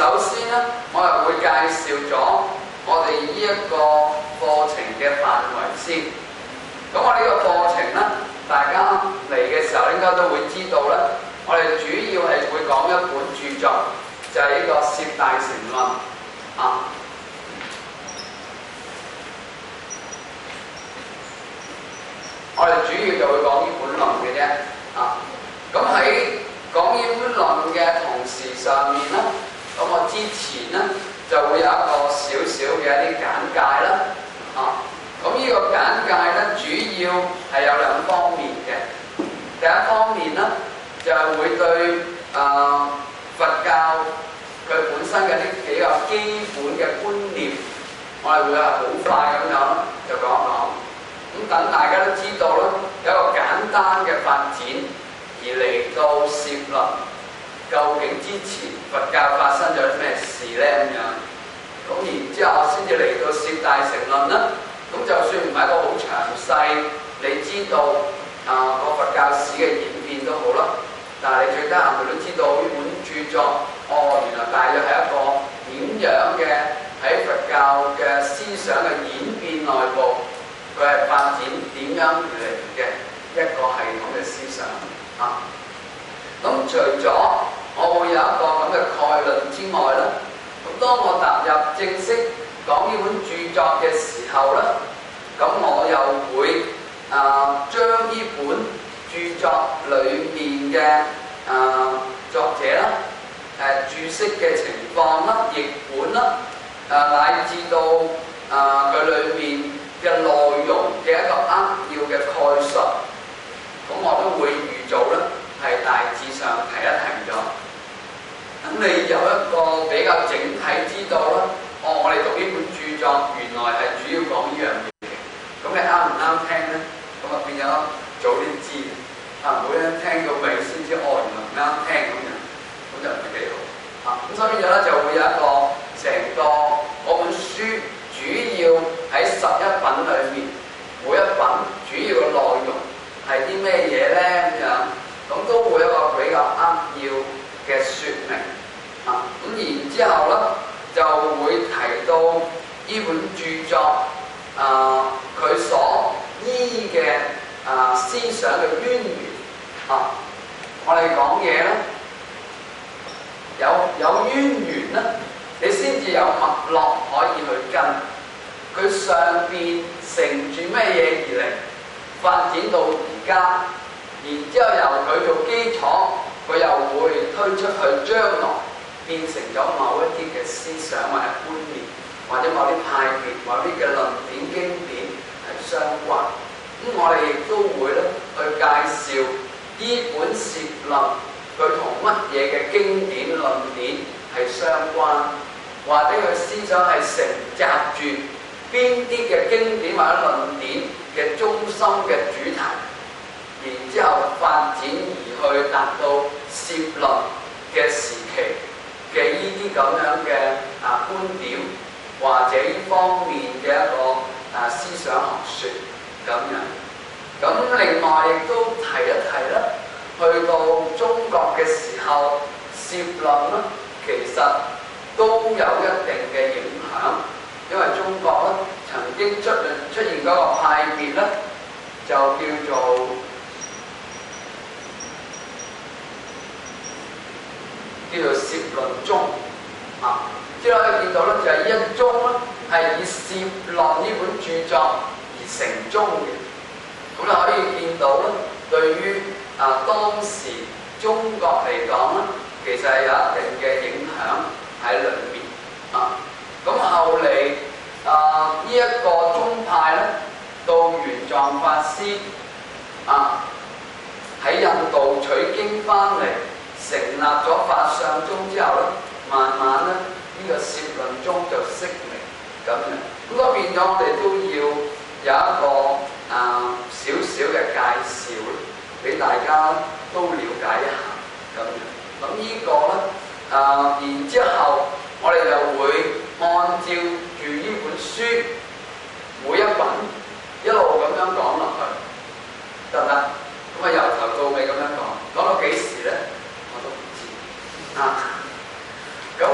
首先咧，我係會介紹咗我哋呢一個課程嘅範圍先。咁我呢個課程咧，大家嚟嘅時候應該都會知道咧，我哋主要係會講一本著作，就係呢個《攝大乘論》啊。我哋主要就會講呢本論嘅啫啊。咁喺講呢本論嘅同時上面咧，咁我之前咧就會有一個少少嘅一啲簡介啦啊。咁呢個簡介咧主要係有兩方面嘅。第一方面咧就係會對佛教佢本身嘅啲比較基本嘅觀念，我哋會係好快咁樣就講一講。咁等大家都知道咧，有一個簡單嘅發展，而嚟到攝論，究竟之前佛教發生咗啲咩事咧咁樣？咁然之後先至嚟到攝大乘論啦。咁就算唔係一個好詳細，你知道個佛教史嘅演變都好啦。但係你最低限度都知道呢本著作，原來大約係一個點樣嘅喺佛教嘅思想嘅演變內部。佢係發展點樣嚟嘅一個系統嘅思想啊！咁除咗我會有一個咁嘅概論之外咧，咁當我踏入正式講呢本著作嘅時候咧，咁我又會將呢本著作裡面嘅作者啦、注釋嘅情況啦、譯本啦，乃至到佢裡面嘅內容嘅一個扼要嘅概述，咁我都會預早咧係大致上提一提咗。咁你有一個比較整體知道啦。我哋讀呢本著作原來係主要講呢樣嘢，咁你啱唔啱聽咧？咁啊變咗早啲知，唔好咧聽到尾先知，原來唔啱聽咁樣，咁就唔係幾好。咁所以變咗咧就會有一個成個嗰本書。主要喺11品裏面，每一品主要嘅內容係啲咩嘢咧咁樣，咁都會有一個比較扼要嘅説明啊。咁然之後咧就會提到呢本著作佢所依嘅思想嘅淵源啊。我哋講嘢咧有淵源咧，你先至有脈絡可以去跟。佢上邊承住咩嘢而嚟，發展到而家，然之後由佢做基礎，佢又會推出去將來變成咗某一啲嘅思想或者觀念，或者某啲派別、某啲嘅論點經典係相關。咁我哋亦都會咧去介紹呢本攝論，佢同乜嘢嘅經典論點係相關，或者佢思想係承襲住邊啲嘅經典或者論點嘅中心嘅主題，然之後發展而去達到攝論嘅時期嘅呢啲咁樣嘅觀點，或者呢方面嘅一個思想學説咁樣。咁另外亦都提一提啦，去到中國嘅時候，攝論咧其實都有一定嘅影響。因為中國咧曾經出現嗰個派別咧，就叫做攝論宗啊。之後可以見到咧，就係呢一宗咧係以攝論呢本著作而成宗嘅。咁你可以見到咧，對於當時中國嚟講咧，其實係有一定嘅影響喺裏面啊。咁後嚟呢一個宗派咧，到玄奘法師喺印度取經翻嚟，成立咗法相宗之後咧，慢慢咧呢個攝論宗就式微咁樣。咁所以變咗我哋都要有一個少少嘅介紹俾大家都了解一下咁樣。咁呢個咧然之後我哋就會按照住呢本書每一品一路咁樣講落去，得唔得？咁由頭到尾咁樣講到幾時咧？我都唔知咁我估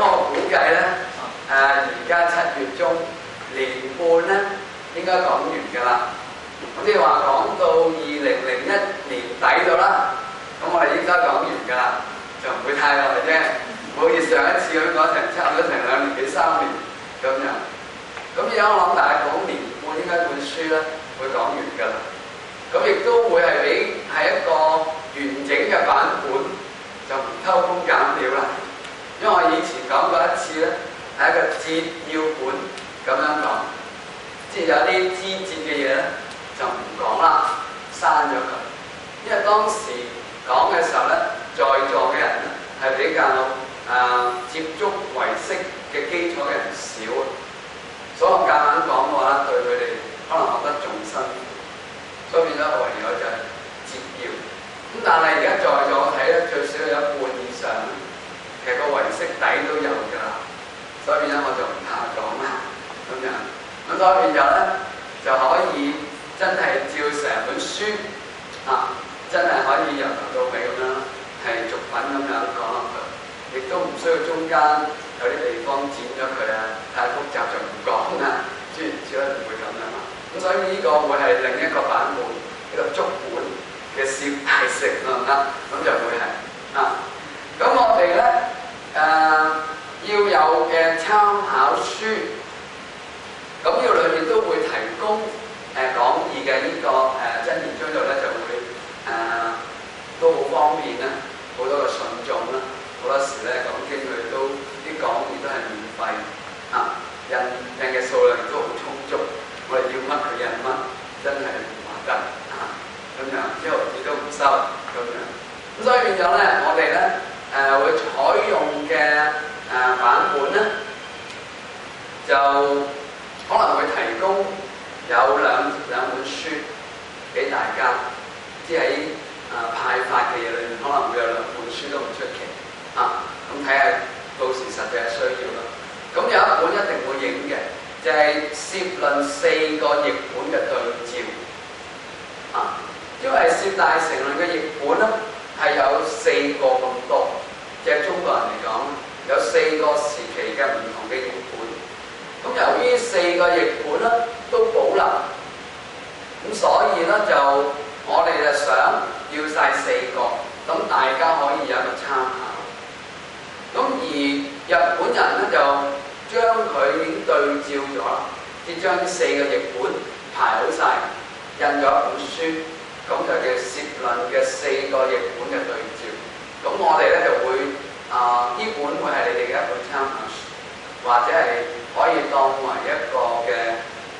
計咧，而家7月中年半咧應該講完㗎啦。咁即係話講到2001年底到啦，咁我哋應該講完㗎啦，就唔會太耐啫。唔好似上一次咁講差唔多成2年幾3年咁樣。咁而家我諗大概講年半應該本書咧會講完㗎啦。咁亦都會係一個完整嘅版本，就唔偷工減料啦。因為我以前講過一次咧，係一個節要本咁樣講，即係有啲枝節嘅嘢咧就唔講啦，刪咗佢。因為當時講嘅時候咧，在座嘅人咧係比較接觸唯識嘅基礎嘅人少，所以我夾硬講嘅話對佢哋可能學得仲辛苦，所以變咗唯有就係節要。咁但係而家在座睇咧，最少有一半以上咧，其實個唯識底都有㗎啦，所以變咗我就唔怕講啦咁樣。咁所以變咗咧就可以真係照成本書真係可以由頭到尾咁樣係逐品咁樣講落去。亦都唔需要中間有啲地方剪咗佢太複雜就唔講啦，諸如此類唔會咁樣啦。咁所以呢個會係另一個版本，一個足本嘅攝大成論啦。咁就會係咁我哋咧要有嘅參考書，咁呢個裏面都會提供講義嘅呢個真言章度咧就會都好方便啦，好多個信眾啦。好多時咧講經佢都啲講義都係免費印嘅數量都好充足，我哋要乜佢印乜，真係唔話得咁樣，一毫子都唔收咁樣。咁所以變咗咧，我哋咧會採用嘅版本咧，就可能會提供有兩本書俾大家，即係喺派發嘅嘢裏面，可能會有2本書都唔出奇。咁睇下到時實際需要啦。咁有一本一定會影嘅，就係攝論4個譯本嘅對照。因為攝大乘論嘅譯本咧係有4個咁多，即係中國人嚟講有4個時期嘅唔同嘅譯本。咁由於4個譯本咧都保留，咁所以咧就我哋就想要晒4個，咁大家可以有一個參考。咁而日本人咧就將佢已經對照咗，即係將呢4個譯本排好晒，印咗一本書，咁就叫攝論嘅4個譯本嘅對照。咁我哋咧就會呢本會係你哋嘅一本參考書，或者係可以當為一個嘅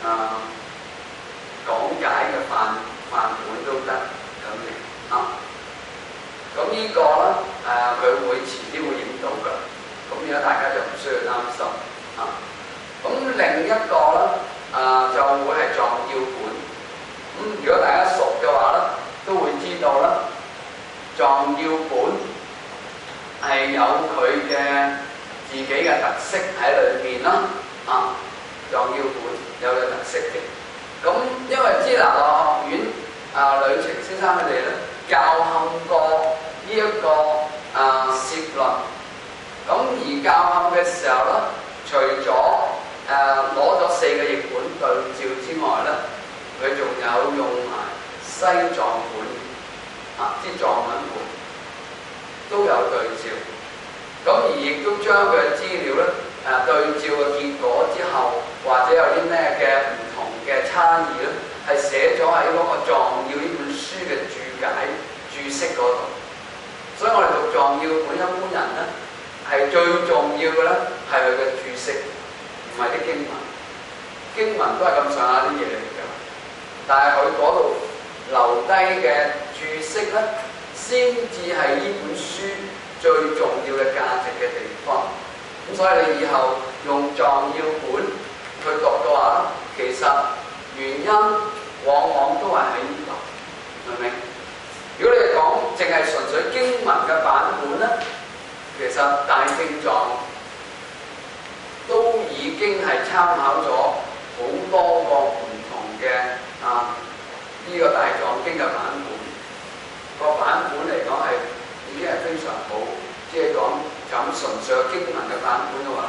講解嘅範本都得咁嘅咁呢個咧佢會遲啲會影到㗎，咁而家大家就唔需要擔心咁另一個咧就會係藏要本。咁如果大家熟嘅話咧，都會知道啦，藏要本係有佢嘅自己嘅特色喺裏面啦。藏要本有個特色嘅。咁因為支那學院呂澄先生佢哋咧教冚過呢一個攝論，咁而教冚嘅時候咧，除咗攞咗4個譯本對照之外咧，佢仲有用埋西藏本即藏文本都有對照，咁而亦都將佢嘅資料咧對照嘅結果之後，或者有啲咩嘅唔同嘅差異咧，係寫咗喺嗰個藏要呢本書嘅注解注釋嗰度。所以我哋讀藏要本，一般人咧係最重要嘅咧係佢嘅注釋，唔係啲經文。經文都係咁上下啲嘢嚟㗎，但係佢嗰度留低嘅注釋咧，先至係呢本書最重要嘅價值嘅地方。咁所以你以後用藏要本去讀嘅話，其實原因往往都係喺呢度，明唔明？如果你講淨係純粹經文嘅版本咧，其實大經藏都已經係參考咗好多個唔同嘅呢個大藏經嘅版本。個版本嚟講係已經係非常好，即係講咁純粹經文嘅版本嘅話，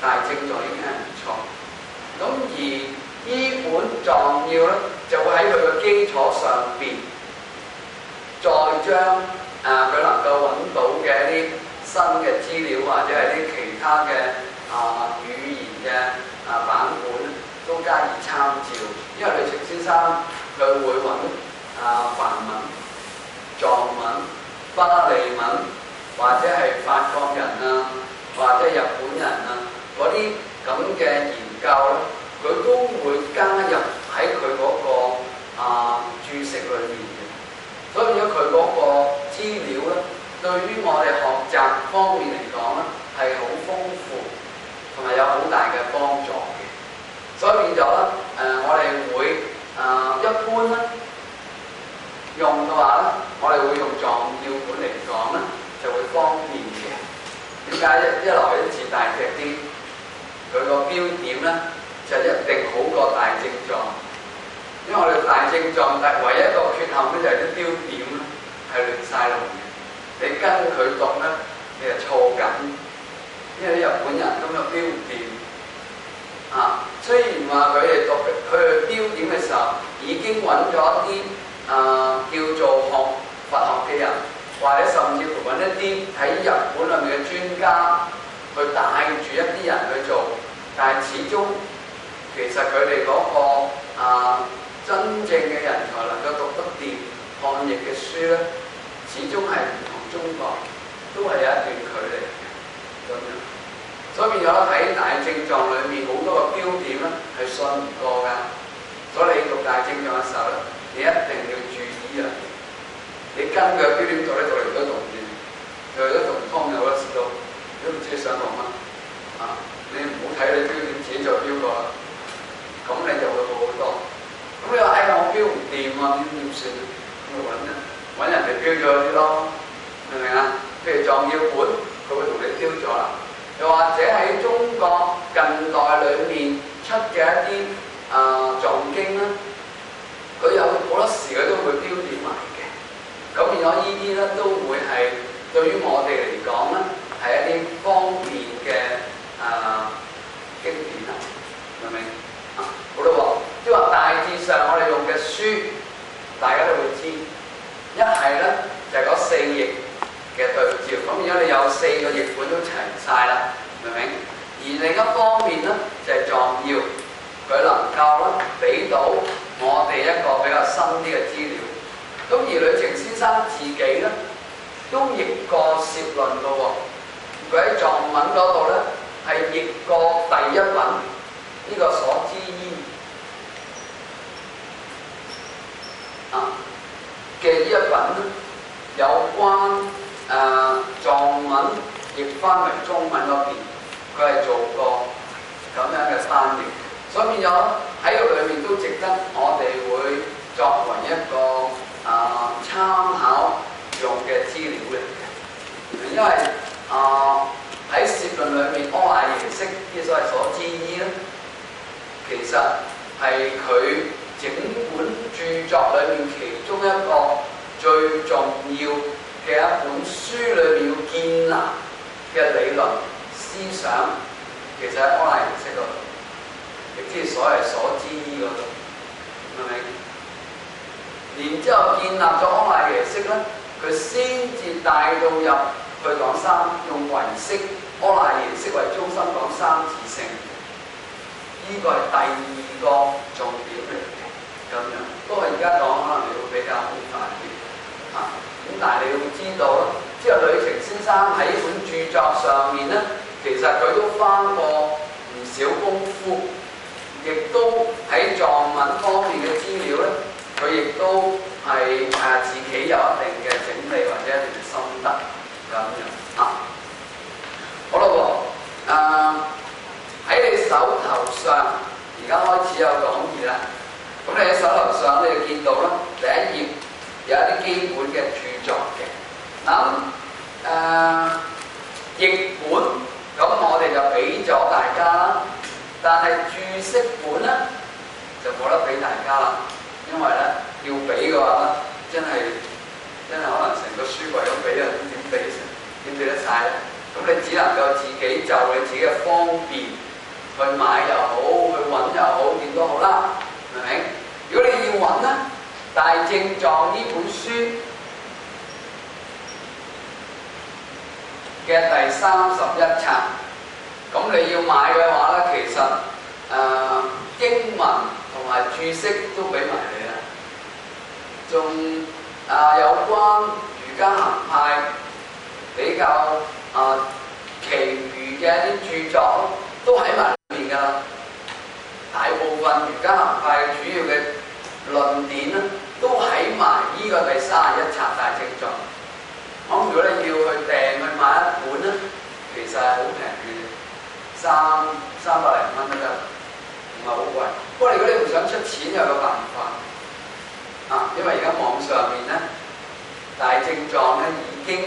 大正狀已經係唔錯。咁而呢本狀要咧，就會喺佢嘅基礎上邊，再將佢能夠揾到嘅一啲新嘅資料，或者係啲其他嘅語言嘅版本都加以參照。因為呂澄先生佢會揾梵文、藏文、巴利文，或者係法國人啊，或者日本人啊嗰啲咁嘅研究咧，佢都會加入喺佢嗰個注釋裏面嘅。所以變咗佢嗰個資料咧，對於我哋學習方面嚟講咧，係好豐富，同埋有好大嘅幫助嘅。所以變咗咧，我哋會一般咧用嘅話咧，我哋會用狀要本嚟講咧，就會方便嘅。點解一來啲字大隻啲，佢個標點咧就一定好過大正狀。因為我哋大正狀唯一一個缺陷咧就係啲標點咧係亂晒龍嘅，你跟佢讀咧你係錯緊，因為啲日本人咁嘅標唔掂。雖然話佢哋讀佢嘅標點嘅時候已經揾咗一啲叫做學佛學嘅人，或者甚至乎揾一啲喺日本裏面嘅專家去帶住一啲人去做，但係始終其實佢哋嗰個真正嘅人才能夠讀得掂漢譯嘅書咧，始終係唔同中國，都係有一段距離嘅咁樣。所以變咗喺大正狀裏面好多個標點咧係信唔過㗎，所以你讀大正狀嘅時候咧，你一定要注意啊！你跟佢標點讀咧，讀嚟都讀唔掂，讀嚟都讀唔通嘅，好多時都唔知想讀乜你唔好睇你標點，自己就標過啦，咁你就會好好多。咁你話我標唔掂點算？咁咪揾人哋標咗啲咯，明唔明啊？譬如狀要本，佢會同你標咗啦。又或者喺中國近代裏面出嘅一啲藏經咧，佢有好多時佢都會標點埋嘅。咁變咗呢啲咧都會係對於我哋嚟講咧係一啲方便嘅經典啦，明唔明？好啦喎，即係話大致上我哋用嘅書，大家都會知。一係咧就係嗰4譯嘅對照，咁而家你有4個譯本都齊晒啦，明唔明？而另一方面咧就係狀要，佢能夠咧俾到我哋一個比較深啲嘅資料。咁而呂澄先生自己咧都譯過攝論嘅喎，佢喺藏文嗰度咧係譯過第一品呢個所知依嘅呢一品咧，有關藏文譯翻為中文嗰邊，佢係做過咁樣嘅翻譯，所以變咗喺個裏面都值得我哋會作為一個參考用嘅資料嚟嘅。因為喺攝論裏面，阿賴耶識啲所謂所知依咧，其實係佢整本著作裏面其中一個最重要嘅一本書裏面要建立嘅理論思想，其實喺阿賴耶識嗰度，亦即係所謂所知依嗰度，明唔明？然之後建立咗阿賴耶識咧，佢先至帶到入去講用唯識阿賴耶識為中心講三自性，呢個係第2個重點嚟嘅。咁樣，不過而家講可能你會比較空泛啲咁但係你要知道咯，即係呂澄先生喺本著作上面咧，其實佢都花過唔少功夫，亦都喺藏文方面嘅資料咧，佢亦都係自己有一定嘅整理或者一定嘅心得咁樣好啦喎，喺你手頭上而家開始有講義啦。咁你喺手頭上你就見到啦，第一頁有一啲基本嘅著作嘅。譯本咁我哋就俾咗大家啦，但係注釋本咧就冇得俾大家啦，因為咧要俾嘅話咧，真係可能成個書櫃都俾啊，點俾得晒咧？ 咁你只能夠自己就你自己嘅方便去買又好，去揾又好，點都好啦，明唔明？如果你要揾咧，《大正狀》呢本書嘅第31冊，咁你要買嘅話咧，其實經文同埋注釋都俾埋你啦，仲有關儒家行派比較其餘嘅一啲著作都喺埋裏面㗎啦。大部分儒家行派嘅主要嘅論點咧，都喺埋呢個第31冊大正狀。咁如果你要去訂去買一本咧，其實係好平嘅，300零蚊都得，唔係好貴。不過如果你唔想出錢，有個辦法因為而家網上面咧，大正狀咧已經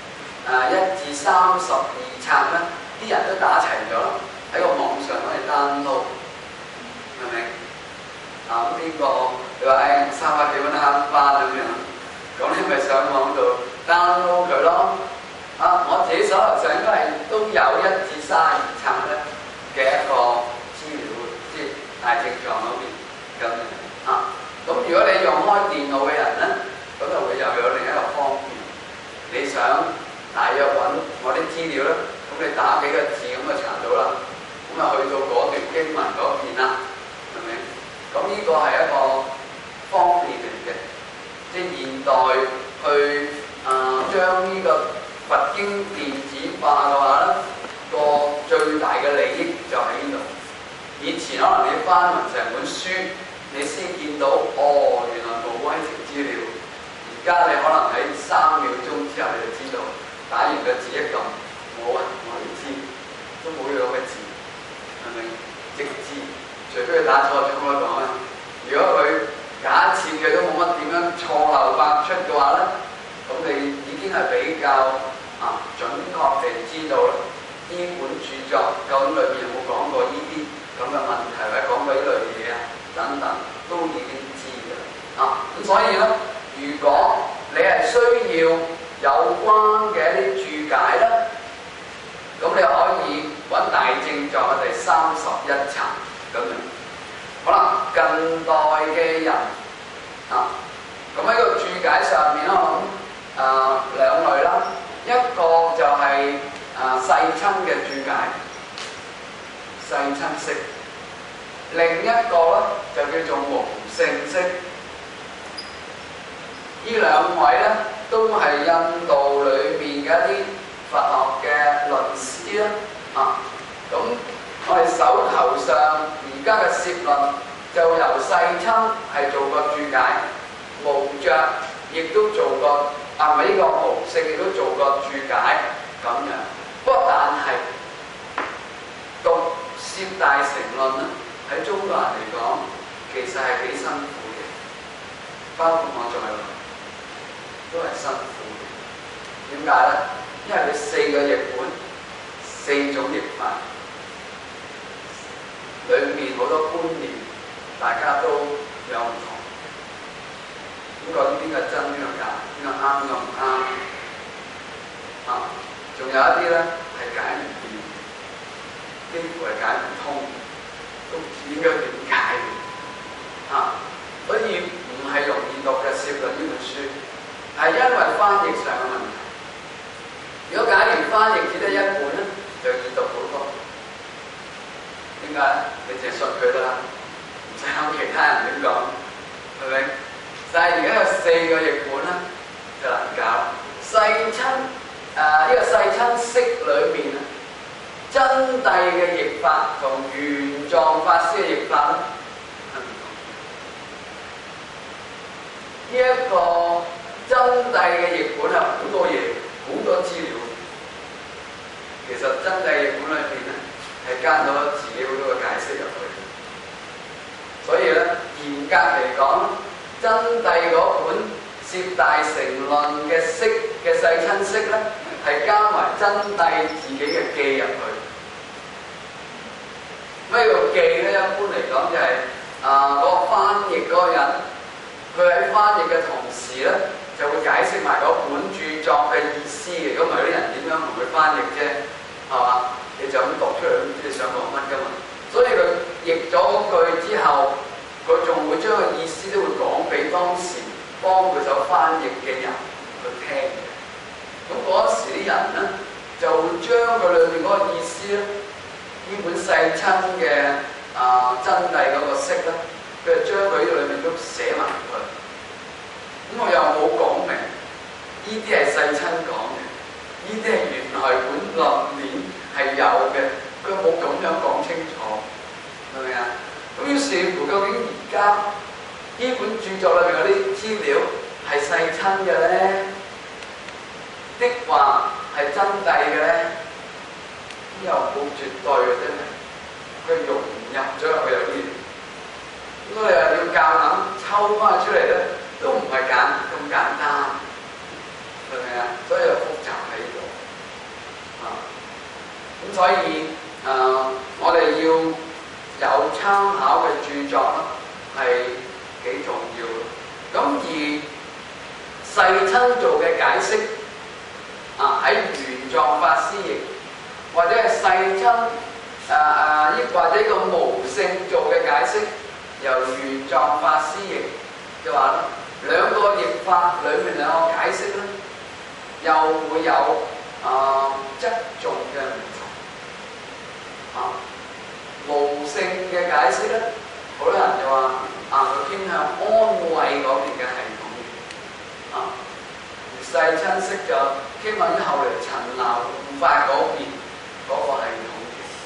1至32冊咧，啲人都打齊咗啦，喺個網上可以 download， 明唔明？咁呢個你話300幾蚊慳翻咁樣，咁你咪上網度 download 佢咯。我自己手頭上應該都有1至32冊咧嘅一個資料，即係大正狀嗰邊咁咁如果你用開電腦嘅人咧，咁就會又有另一個方便。你想大約揾我啲資料咧，咁你打幾個字咁就查到啦。咁啊去到嗰段經文嗰邊啦，係咪？咁呢個係一個方便嚟嘅，即係現代去將呢個佛經電子化嘅話咧，個最大嘅利益就喺呢度。以前可能你翻文成本書，你先見到原來冇呢條資料。而家你可能喺3秒鐘之後你就知道，打完個字一撳，我唔知，都冇呢個字，係咪？直字，除非佢打錯咗我講啦。如果佢假設佢都冇乜點樣錯漏百出嘅話咧，咁你已經係比較準確地知道啦。呢本著作究竟裏面有冇講過呢啲咁嘅問題，或者講過呢類嘢等等，都已經知㗎啦。咁所以咧，如果你係需要有關嘅一啲注解咧，咁你可以揾大正狀嘅第31冊咁樣。好啦，近代嘅人咁喺個注解上面咧，我諗兩類啦，一個就係世親嘅注解，世親式；另一個咧就叫做無性式。呢兩位咧都係印度裏面嘅一啲佛學嘅論師啦。咁我哋手頭上而家嘅攝論就由世親係做過注解，無著亦都做過，呢個無性亦都做過注解咁樣。不過但係讀攝大乘論咧，喺中國人嚟講，其實係幾辛苦嘅，包括我在內都係辛苦嘅。點解咧？因為佢4個譯本，4種譯法，裏面好多觀念，大家都有唔同。咁究竟邊個真邊個假？邊個啱邊個唔啱？仲有一啲咧係解唔掂，幾乎係解唔通，都唔知應該點解嘅。所以唔係容易讀嘅攝論呢本書，係因為翻譯上嘅問題。如果假如翻譯只得一本咧，就易讀好多。點解？你淨係信佢得啦，唔使諗其他人點講，係咪？但係而家有4個譯本咧，就難搞。世親呢個世親式裏面咧，真諦嘅譯法同玄奘法師嘅譯法咧係唔同。呢一個真諦嘅譯本係好多嘢，好多資料。其實真諦譯本裏面咧係加咗自己好多嘅解釋入去。所以咧，嚴格嚟講，真諦嗰本攝大乘論嘅釋嘅世親釋咧，係加埋真諦自己嘅記入去。咩叫記咧？一般嚟講就係嗰個翻譯嗰個人，佢喺翻譯嘅同時咧，就會解釋埋嗰本著作嘅意思嘅。如果唔係，啲人點點樣同佢翻譯啫？係嘛？你就咁讀出嚟都唔知你想講乜㗎嘛。所以佢譯咗嗰句之後，佢仲會將個意思都會講俾當時幫佢手翻譯嘅人去聽嘅。咁嗰時啲人咧就會將佢裏面嗰個意思咧，呢本世親嘅真諦嗰個釋咧，佢就將佢呢度裏面都寫埋佢。咁我又冇講明，呢啲係世親講嘅，呢啲係原來本論典係有嘅，佢冇咁樣講清楚，係咪啊？咁於是乎，究竟而家呢本著作裏面嗰啲資料係世親嘅咧，的話係真諦嘅咧，又冇絕對嘅真係，佢融入咗入去有啲嘢，咁我哋又要夾硬抽翻出嚟咧，都唔係咁簡單，係咪啊？所以又複雜喺度咁所以我哋要有參考嘅著作咧，係幾重要。咁而世親做嘅解釋喺玄奘法師譯，或者係世親或者個無性做嘅解釋，由玄奘法師譯嘅話咧，兩個譯法裏面兩個解釋咧，又會有側重嘅唔同。無性嘅解釋咧，好多人就話佢偏向安慰嗰邊嘅系統嘅，而世親式就傾向於後嚟陳鬧護法嗰邊嗰個系統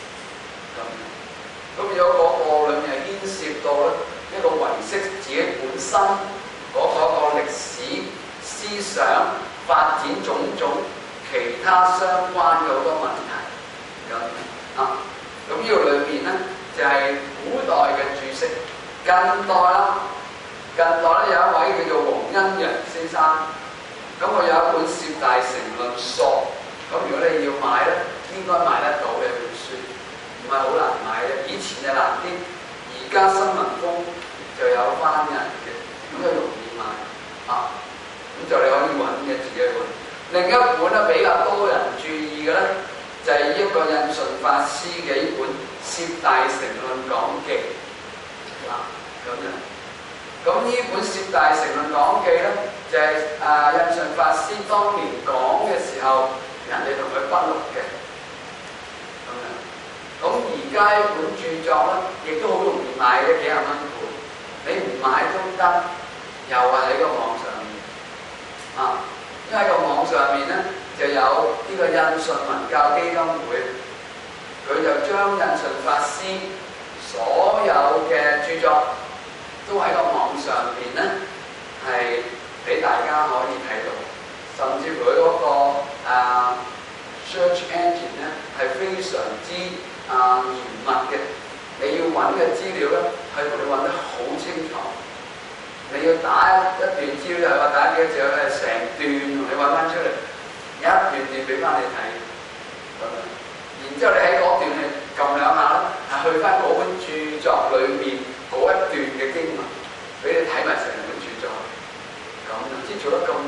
嘅。咁如果嗰個裏面係牽涉到咧一個唯識自己本身嗰個歷史思想發展種種其他相關嘅好多問題咁呢個裏邊咧就係古代嘅注釋。近代咧有一位叫做黃恩揚先生，咁佢有一本《攝大乘論述》，咁如果你要買咧，應該買得到嘅本書，唔係好難買嘅。以前就難啲，而家新聞風就有翻人嘅，咁就容易買咁就你可以揾嘅自己揾。另一本咧比較多人注意嘅咧，就係一個印順法師嘅呢本《攝大乘論講記》咁樣。咁呢本《攝大乘論講記》咧，就係印順法師當年講嘅時候，人哋同佢筆錄嘅咁樣。咁而家呢本著作咧，亦都好容易買嘅，幾廿蚊本，你唔買都得，又係喺個網上面因為喺個網上面咧就有呢個印順文教基金會，佢就將印順法師所有嘅著作都喺個網上邊咧，係俾大家可以睇到，甚至佢嗰個search engine 咧係非常之嚴密嘅，你要揾嘅資料咧係同你揾得好清楚。你要打一段資料，係話打幾多字咧？成段同你揾翻出嚟，一段段俾翻你睇咁樣。然之後你喺嗰段係撳兩下咧，係去翻嗰本著作裏面嗰一段嘅經文，俾你睇埋成本著作。咁即係做得咁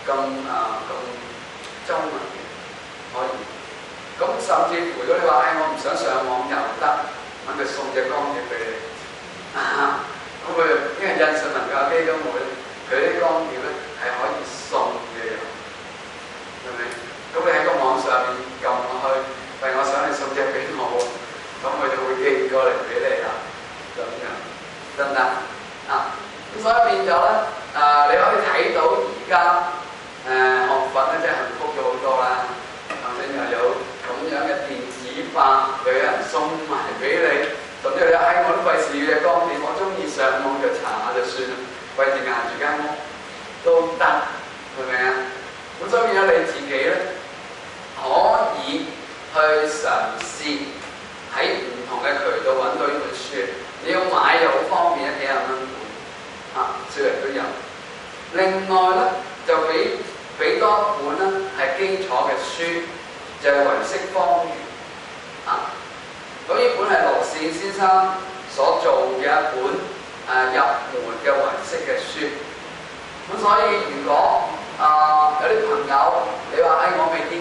周密嘅，可以。咁甚至乎如果你話我唔想上網又得，揾佢送隻光碟俾你。咁佢因為印順文教基金會，佢啲光碟咧係可以送嘅，係咪？咁你喺個網上面撳落去，喂，我想你送隻俾我，咁佢就會寄過嚟俾你啦，咁樣得唔得？咁所以變咗咧，你可以睇到而家學佛咧真係幸福咗好多啦，你又有咁樣嘅電子化，又有人送埋俾你。甚至你我都費事要嘅光碟，我中意上網就查下就算啦，費事硬住間屋都得，係咪啊？咁所以變咗你自己咧，可以去嘗試喺唔同嘅渠道揾到呢本書。你要買就好方便，幾廿蚊本少人都有。另外咧就俾多本咧係基礎嘅書，就係唯識方圓咁呢本係羅善先生所做嘅一本入門嘅唯識嘅書。咁所以如果有啲朋友你話我未見過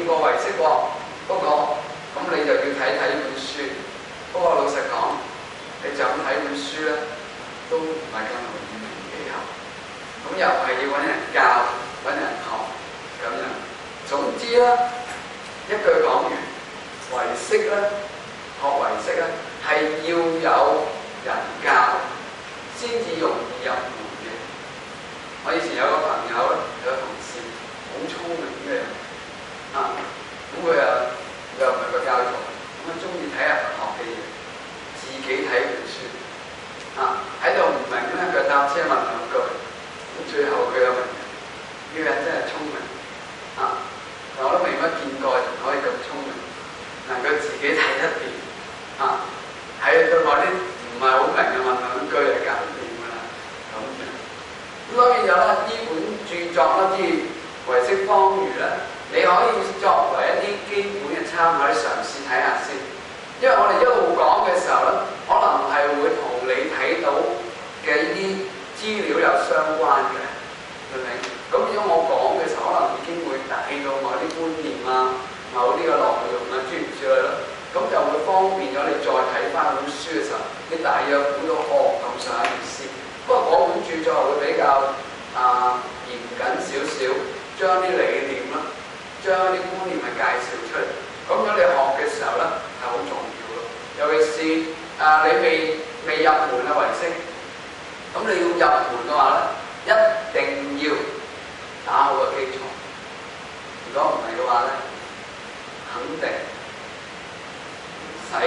過唯識喎，不過咁你就要睇睇本書。不過老實講，你就咁睇本書咧，都唔係咁容易明幾後。咁又係要揾人教、揾人學咁樣。總之咧，一句講完，唯識咧，學唯識咧，係要有人教先至容易入門嘅。我以前有個朋友咧，有個同事好聰明嘅人啊，咁佢又唔係個教徒，咁啊中意睇人學嘅嘢，自己睇本書啊，喺度唔明咧，佢搭車問兩句，咁最後佢又明，呢個人真係聰明啊！我都未乜見過人可以咁聰明，能夠自己睇一遍啊，喺對某啲唔係好明嘅問兩句就搞掂㗎啦，咁樣。咁當然有啦，呢本著作啦，啲唯識方喻咧，你可以作為一啲基本嘅參考，你嘗試睇下先。因為我哋一路講嘅時候咧，可能係會同你睇到嘅呢啲資料有相關嘅，明唔明？咁如果我講嘅時候，可能已經會帶到某啲觀念啊、某啲嘅內容啊諸如此類咯，咁就會方便咗你再睇翻本書嘅時候，你大約估到咁上下意思。不過嗰本著作會比較嚴謹少少，將啲理念啦、將啲觀念係介紹出嚟。咁樣你學嘅時候咧係好重要咯，尤其是你未入門啊唯識，咁你要入門嘅話咧，一定要打好個基礎。如果唔係嘅話咧，肯定唔使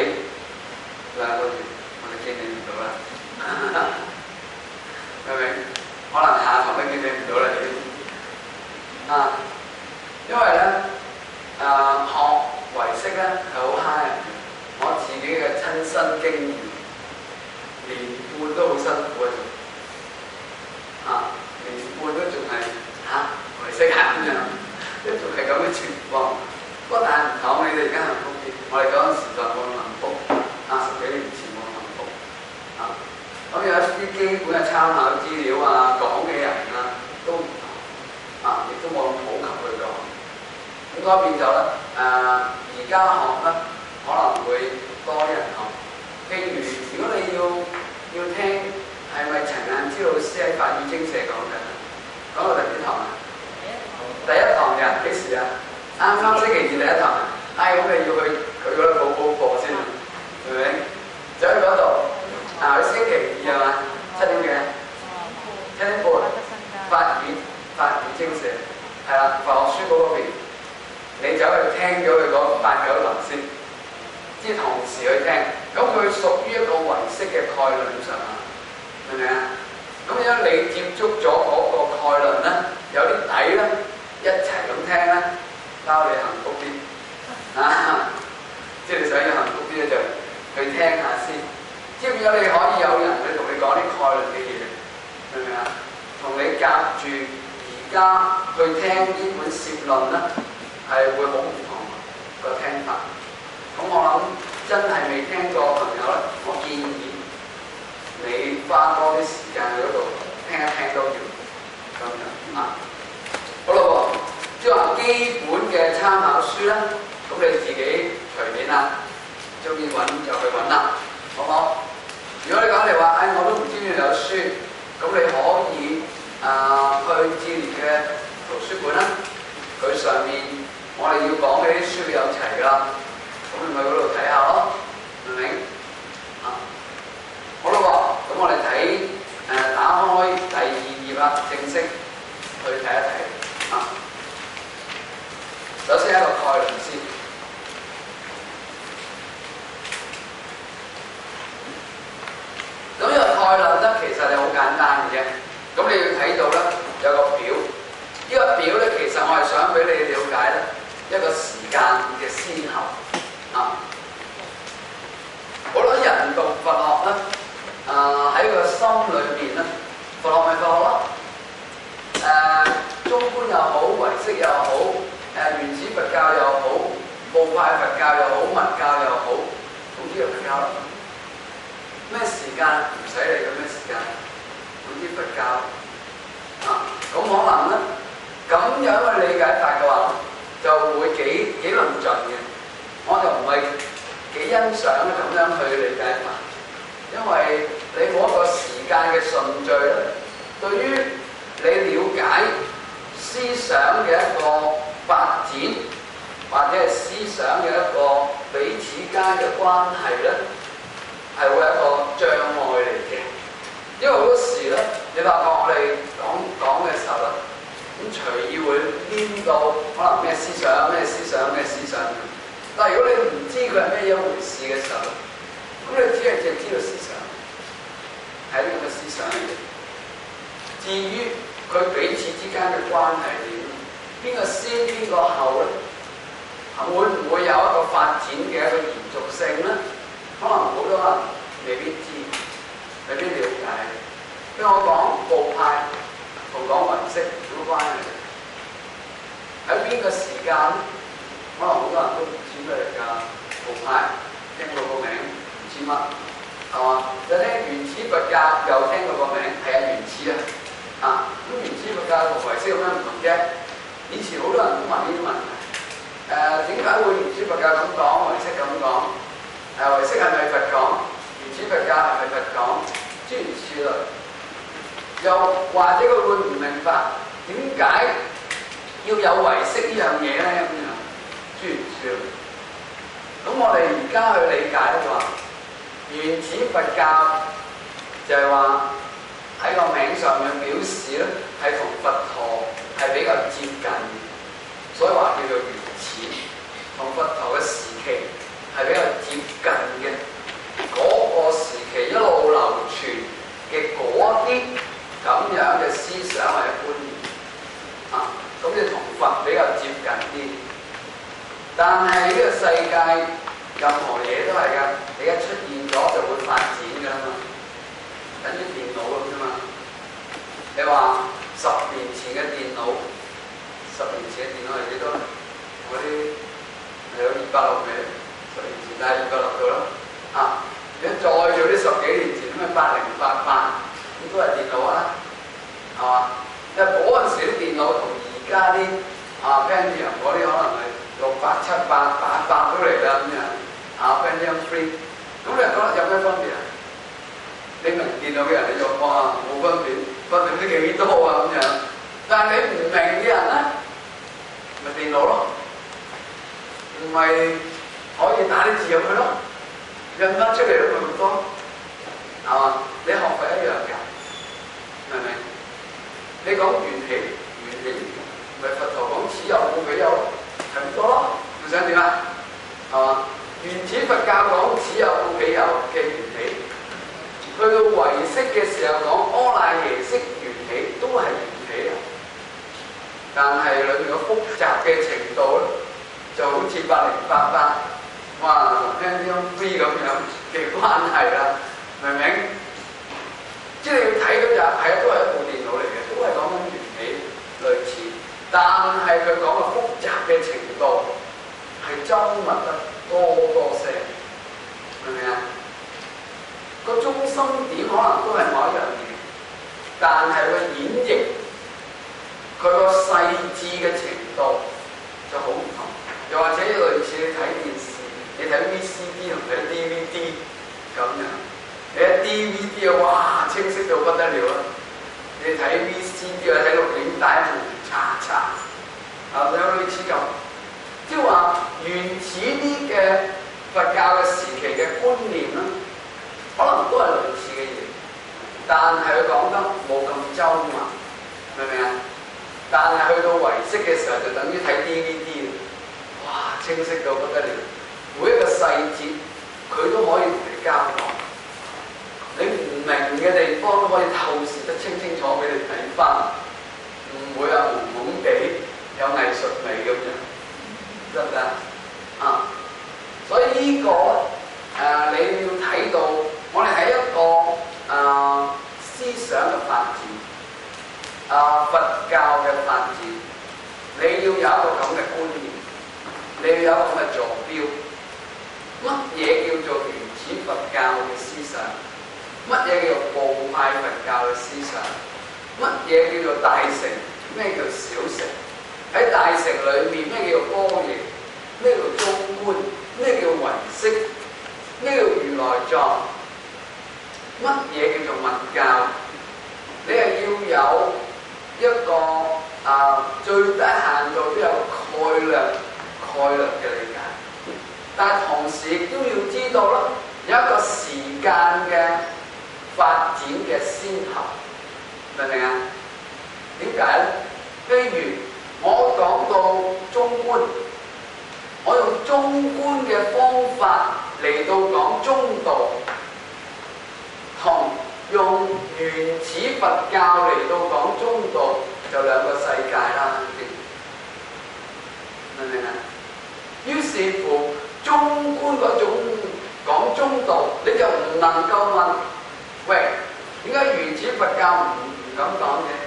2個月，我哋見你唔到啦，明唔明？可能下堂都見你唔到啦，啊，因為咧學唯識咧係好蝦人嘅，我自己嘅親身經驗，年半都好辛苦年半都仲係唯識咁樣，都仲係咁嘅情況。不過但係唔同你哋而家幸福啲，我哋嗰陣時代冇咁幸福，10幾年前冇咁幸福咁有一啲基本嘅參考資料啊，講嘅人啊都唔同亦都冇咁普及去講。咁嗰邊就咧而家學咧可能會多啲人學。譬如如果你要聽係咪陳晏之老師喺法語精舍講嘅？講到第幾堂啊？第一堂嘅幾時啊？啱啱星期二第一堂咁你要去佢嗰度補課先，明唔明？走去嗰度佢星期二係嘛？7點幾？7點半。法語精舍係啦，佛學書嗰邊。你走去聽咗佢嗰8、9堂先，即係同時去聽，咁佢屬於一個唯識嘅概論上啊，明唔明啊？咁樣你接觸咗嗰個概論咧，有啲底咧，一齊咁聽咧，包你幸福啲即係你想要幸福啲咧，就去聽下先。知唔知你可以有人去同你講啲概論嘅嘢，明唔明啊？同你夾住而家去聽呢本攝論咧，係會好唔同個聽法。咁我諗真係未聽過嘅朋友咧，我建議你花多啲時間喺嗰度聽一聽都要咁樣好啦喎，即係話基本嘅參考書咧，咁你自己隨便啦，中意揾就去揾啦，好唔好？如果你講嚟話，我都唔知邊度有書，咁你可以去智聯嘅圖書館啦，佢上面我哋要講嘅啲書有齊㗎啦，咁你咪嗰度睇下咯，明唔明？好啦喎，咁我哋睇打開第2頁啦，正式去睇一睇首先一個概論先。咁呢個概論咧，其實係好簡單嘅啫。咁你要睇到咧有個表，呢個表咧其實我係想俾你了解咧一個時間嘅先後好多人讀佛學咧，喺個心裏邊咧，佛學咪佛學咯。中觀又好，唯識又好，原始佛教又好，部派佛教又好，密教又好，總之係佛教咯。咩時間唔使理咁咩時間，總之佛教咁可能咧咁樣去理解法嘅話， 就會幾論盡嘅。我就唔係幾欣賞咁樣去理解法，因為你冇一個時間嘅順序咧，對於你了解思想嘅一個發展，或者係思想嘅一個彼此間嘅關係咧，係會係一個障礙嚟嘅。因為好多時咧，你發覺我哋講嘅時候咧，咁隨意會黏到可能咩思想，但係如果你唔知佢係咩一回事嘅時候，咁你只係知道思想係呢個思想嚟嘅。至於佢彼此之間嘅關係點，邊個先邊個後咧？會唔會有一個發展嘅一個延續性咧？可能好多人未必知，未必了解。譬如我講部派同講唯識有乜關係？喺邊個時間？可能好多人都唔知咩嚟㗎。部派聽過個名唔知乜，係嘛？就聽原始佛教又聽過個名，係啊，原始啊。咁原始佛教同唯識有咩唔同啫？以前好多人都問呢啲問題。點解會原始佛教咁講，唯識咁講？唯識係咪佛講？原始佛教係咪佛講？諸如此類。又或者佢會唔明白點解要有唯識呢樣嘢咧？咁樣諸如此類。咁我哋而家去理解咧，就話原始佛教就係話喺個名上面表示咧，係同佛陀係比較接近，所以話叫做原始，同佛陀嘅時期係比較接近嘅。嗰個時期一路流傳嘅嗰啲咁樣嘅思想或者觀念咁就同佛比較接近啲。但係呢個世界任何嘢都係㗎，你一出現咗就會發展㗎啦嘛，等於電腦咁啫嘛。你話10年前嘅電腦係幾多？嗰啲係有260嘅，10年前就係260度啦。你再做啲10幾年前咩80、88，咁都係電腦啦，係嘛？因為嗰陣時啲電腦同而家啲Pentium 嗰啲可能係600、700、800都嚟啦咁樣，Pentium 3，咁你覺得有咩分別啊？你明電腦嘅人你就哇冇分別唔知幾多咁樣，但係你唔明嘅人咧，咪電腦咯，唔係可以打啲字入去咯，印翻出嚟都咪咁多，係嘛？你學佛一樣㗎，明唔明？你講緣起，咪佛陀講此有故彼有咯，係咁多咯，你想點啊？係嘛？原始佛教講此有故彼有嘅緣起，去到唯識嘅時候講阿賴耶識緣起，都係緣起啊！但係裏面個複雜嘅程度咧，就好似8088，哇，同 Pentium 3咁樣嘅關係啦，明唔明？即係你要睇到就係都係一部電腦嚟嘅，都係講緊緣起類似，但係佢講嘅複雜嘅程度係周密得多些，明唔明啊？個中心點可能都係某一樣嘢，但係個演繹佢個細緻嘅程度就好唔同。又或者類似你睇電視，你睇 VCD 同睇 DVD 咁樣，你睇 DVD 啊，哇，清晰到不得了啦！你睇 VCD 啊，睇錄影帶查有類似咁，即係話原始啲嘅佛教嘅時期嘅觀念啦，可能都係類似嘅嘢，但係佢講得冇咁周密，明唔明啊？但係去到唯識嘅時候，就等於睇 DVD， 哇，清晰到不得了，每一個細節佢都可以同你交代，你唔明嘅地方都可以透視得清清楚俾你睇翻，唔會啊朦朦地有藝術美咁樣，得唔得啊？所以呢個你要睇到，我哋喺一個思想嘅發展，佛教嘅發展，你要有一個咁嘅觀念，你要有一個咁嘅坐標。乜嘢叫做原始佛教嘅思想？乜嘢叫做部派佛教嘅思想？乜嘢叫做大乘？咩叫小乘？ 喺大乘裏面，咩叫般若？咩叫中觀？咩叫唯識？咩叫如來藏？乜嘢叫做密教？你係要有一個最低限度都有概略嘅理解，但係同時亦都要知道啦，有一個時間嘅發展嘅先後，明唔明啊？點解咧？譬如我講到中觀，我用中觀嘅方法嚟到講中道，同用原始佛教嚟到講中道，就兩個世界啦，明唔明啊？於是乎，中觀嗰種講中道，你就唔能夠問，喂，點解原始佛教唔咁講嘅？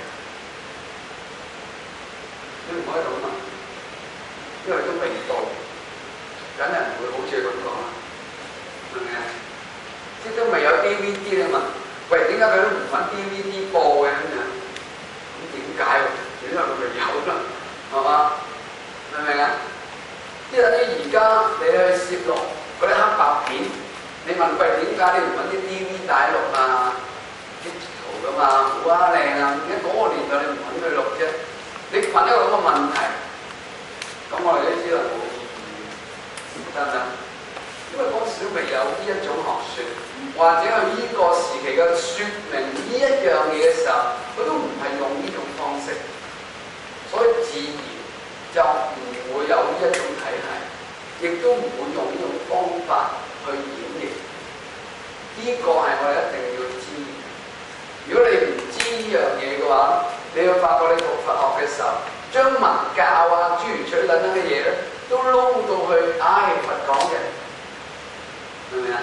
你唔可以咁問，因為都未到，梗係唔會好似佢咁講啦，明唔明啊？即都未有 DVD 你問，喂，點解佢都唔揾 DVD 播嘅咁樣？咁點解？因為佢未有啦，係嘛？明唔明啊？即係等於而家你去攝錄嗰啲黑白片，你問喂，點解你唔揾啲 DV 帶錄啊？啲圖㗎嘛，好啊靚啊！而家嗰個年代你唔揾佢錄啫，你問一個咁嘅問題，咁我哋都知道冇意義，得唔得？因為嗰時都未有呢一種學説，或者係呢個時期嘅説明呢一樣嘢嘅時候，佢都唔係用呢種方式，所以自然就唔會有呢一種體系，亦都唔會用呢種方法去演繹。呢個係我哋一定要知。如果你唔知呢樣嘢嘅話，你會發覺你讀佛學嘅時候，將文教啊、諸如此類等等嘅嘢咧，都撈到去佛講嘅，明唔明啊？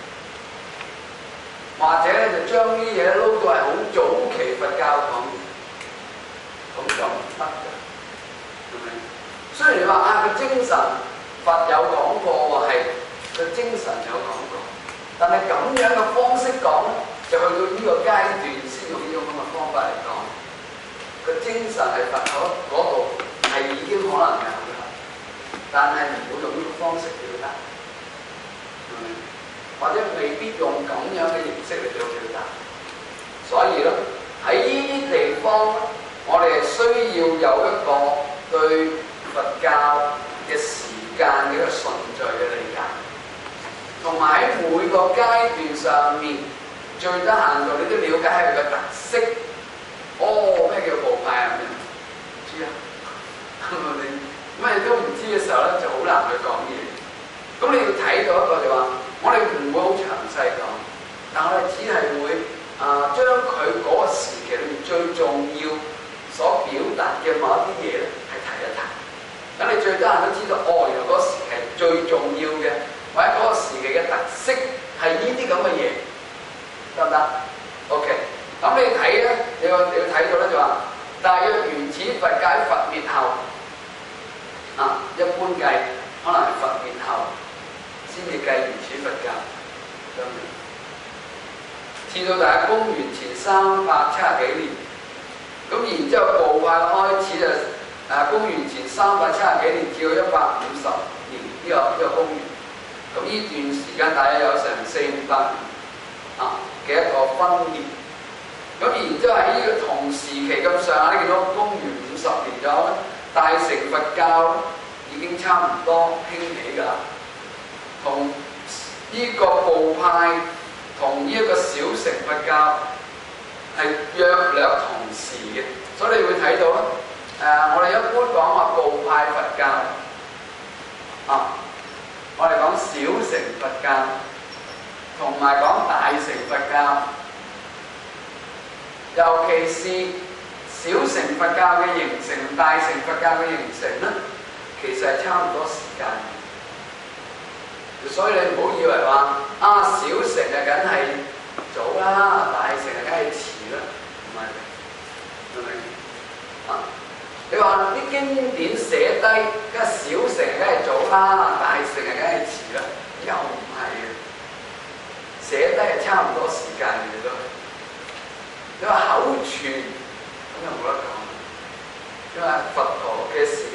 或者咧就將啲嘢撈到係好早期佛教講嘅，咁就唔得嘅，明唔明？雖然你話個精神佛有講過喎，係個精神有講過，但係咁樣嘅方式講咧，就去到呢個階段先用呢種咁嘅方法嚟講。個精神係佛嗰度係已經可能有啦，但係唔會用呢個方式表達，或者未必用咁樣嘅形式嚟到表達。所以咧喺呢啲地方，我哋係需要有一個對佛教嘅時間嘅一個順序嘅理解，同埋喺每個階段上面，最低限度你都了解下佢嘅特色。咩叫部派啊？唔知啊，你乜都唔知嘅時候咧，就好難去講嘢。咁你要睇到一個就話，我哋唔會好詳細講，但我哋只係會將佢嗰個時期裏面最重要所表達嘅某一啲嘢咧，係提一提。等你最多人都知道，原來嗰個時期最重要嘅，或者嗰個時期嘅特色係呢啲咁嘅嘢，得唔得 ？OK。咁你睇咧，你要睇到咧就話，大約原始佛教喺佛滅後，一般計可能係佛滅後先至計原始佛教。至到大概公元前370幾年，咁然之後部派開始就公元前370幾年至到150年呢個公元，咁呢段時間大約有成400-500年嘅一個分裂。咁然之後喺呢個同時期咁上下，你見到公元50年左右，大乘佛教已經差唔多興起㗎啦，同呢個部派同呢一個小乘佛教係約略同時嘅，所以你會睇到我哋一般講話部派佛教我哋講小乘佛教，同埋講大乘佛教。尤其是小乘佛教嘅形成、大乘佛教嘅形成咧，其實係差唔多時間。所以你唔好以為話小乘梗係早啦，大乘梗係遲啦，唔係，明唔明？你話啲經典寫低，梗係小乘梗係早啦，大乘梗係遲啦，又唔係嘅，寫低係差唔多時間嘅都。你話口傳咁又冇得講，因為佛陀嘅時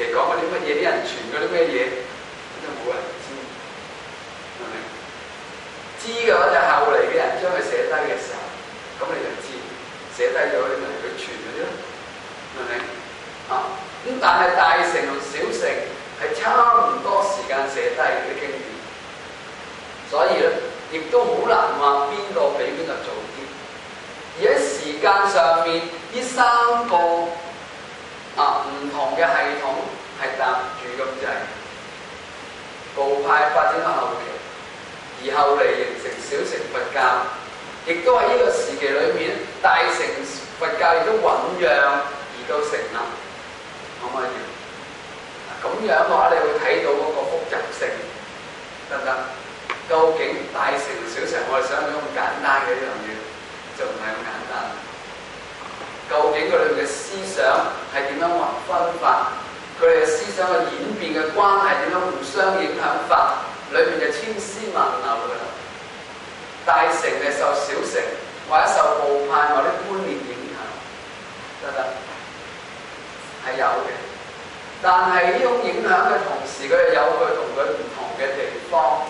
咗你咪佢傳嗰啲咯，明唔明？咁但係大乘同小乘係差唔多時間寫低嘅經典，所以咧亦都好難話邊個比邊個早啲。而喺時間上面，呢三個唔同嘅系統係搭住咁滯，部派發展到後期，而後嚟形成小乘佛教，亦都喺呢個時期裏面，大乘佛教亦都醖釀而到成立，可唔可以？咁樣嘅話，你會睇到嗰個複雜性，得唔得？究竟大乘小乘，我哋想唔想咁簡單嘅呢樣嘢？就唔係咁簡單。究竟佢哋嘅思想係點樣劃分法？佢哋嘅思想嘅演變嘅關係點樣互相影響法？裏面就千絲萬縷㗎啦。大乘係受小乘或者受部派某啲觀念影響，得唔得？係有嘅。但係呢種影響嘅同時，佢哋有佢同佢唔同嘅地方。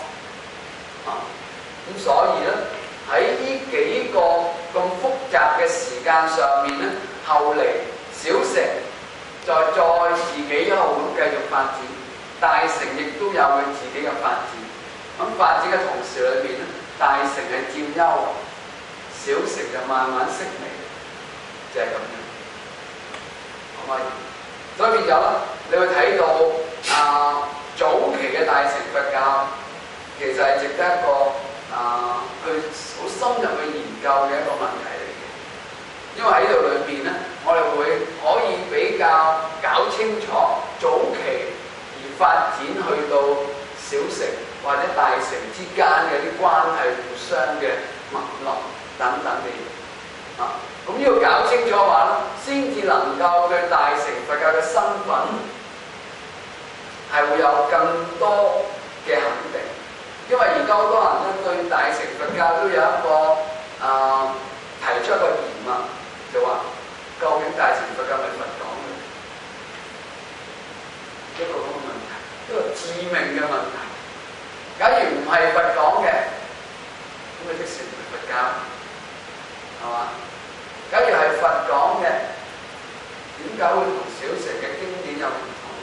咁所以咧，喺呢幾個咁複雜嘅時間上面咧，後嚟小乘再自己一路咁繼續發展，大乘亦都有佢自己嘅發展。咁發展嘅同時裏面咧，大乘係佔優，小乘就慢慢式微，就係咁樣，可唔可以？所以變咗咧，你會睇到早期嘅大乘佛教其實係值得一個去好深入去研究嘅一個問題嚟嘅。因為喺度裏邊咧，我哋會可以比較搞清楚早期而發展去到小乘或者大乘之間嘅啲關係、互相嘅脈絡等等嘅嘢。咁呢個搞清楚嘅話咧，先至能夠對大乘佛教嘅身份係會有更多嘅肯定。因為而家好多人咧對大乘佛教都有一個提出一個疑問，就話究竟大乘佛教係咪佛講嘅？一個咁嘅問題，一個致命嘅問題。假如唔係佛講嘅，咁咪即係唔係佛教，係嘛？假如係佛講嘅，點解會同小乘嘅經典有唔同？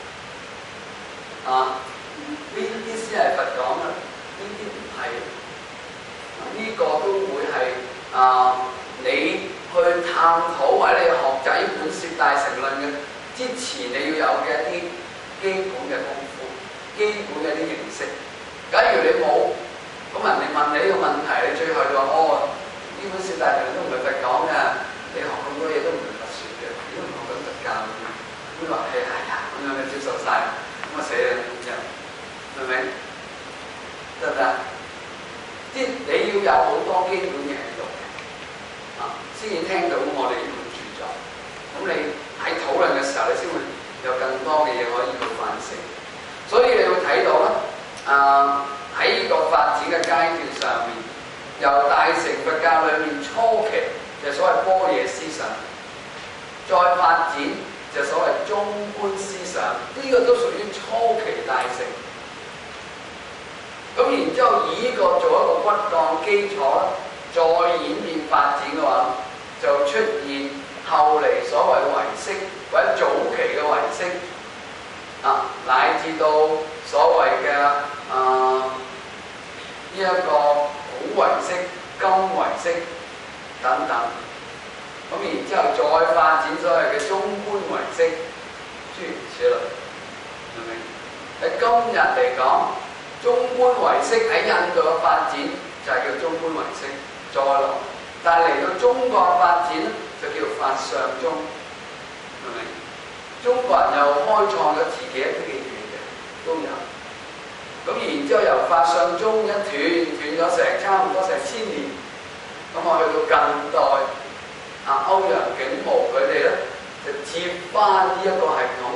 呢啲先係佛講嘅，呢啲唔係。呢個都會係你去探討或者你學習呢本《攝大乘論》嘅之前，你要有嘅一啲基本嘅功夫、基本嘅一啲認識。假如你冇，咁人哋問你呢個問題，你最後就話：呢本《攝大乘論》都唔係佛講嘅，你學咁多嘢都唔係佛説嘅，你都唔學緊佛教咁樣。咁話係啊，咁樣你接受晒，咁死啦咁樣，明唔明？得唔得？即係你要有好多基本嘢喺度嘅，先至聽到我哋呢本著作。咁你喺討論嘅時候，你先會有更多嘅嘢可以去反省。所以你會睇到啦，喺呢個發展嘅階段上面，由大乘佛教裏面初期就所謂般若思想，再發展就所謂中觀思想，呢個都屬於初期大乘。咁然之後以呢個做一個骨幹基礎，再演變發展嘅話，就出現後嚟所謂唯識或者早期嘅唯識，乃至到所謂嘅呢一個古唯識、今唯識等等。咁然之後再發展所謂嘅中觀唯識，諸如此類，明唔明？喺今日嚟講，中觀唯識喺印度嘅發展就係叫中觀唯識，再落，但係嚟到中國嘅發展咧就叫法相宗，明唔明？中國人又開創咗自己一啲嘅嘢嘅，都有。咁然之後由法相宗一斷咗差唔多成1000年，咁我去到近代，歐陽竟無佢哋咧就接翻呢一個系統，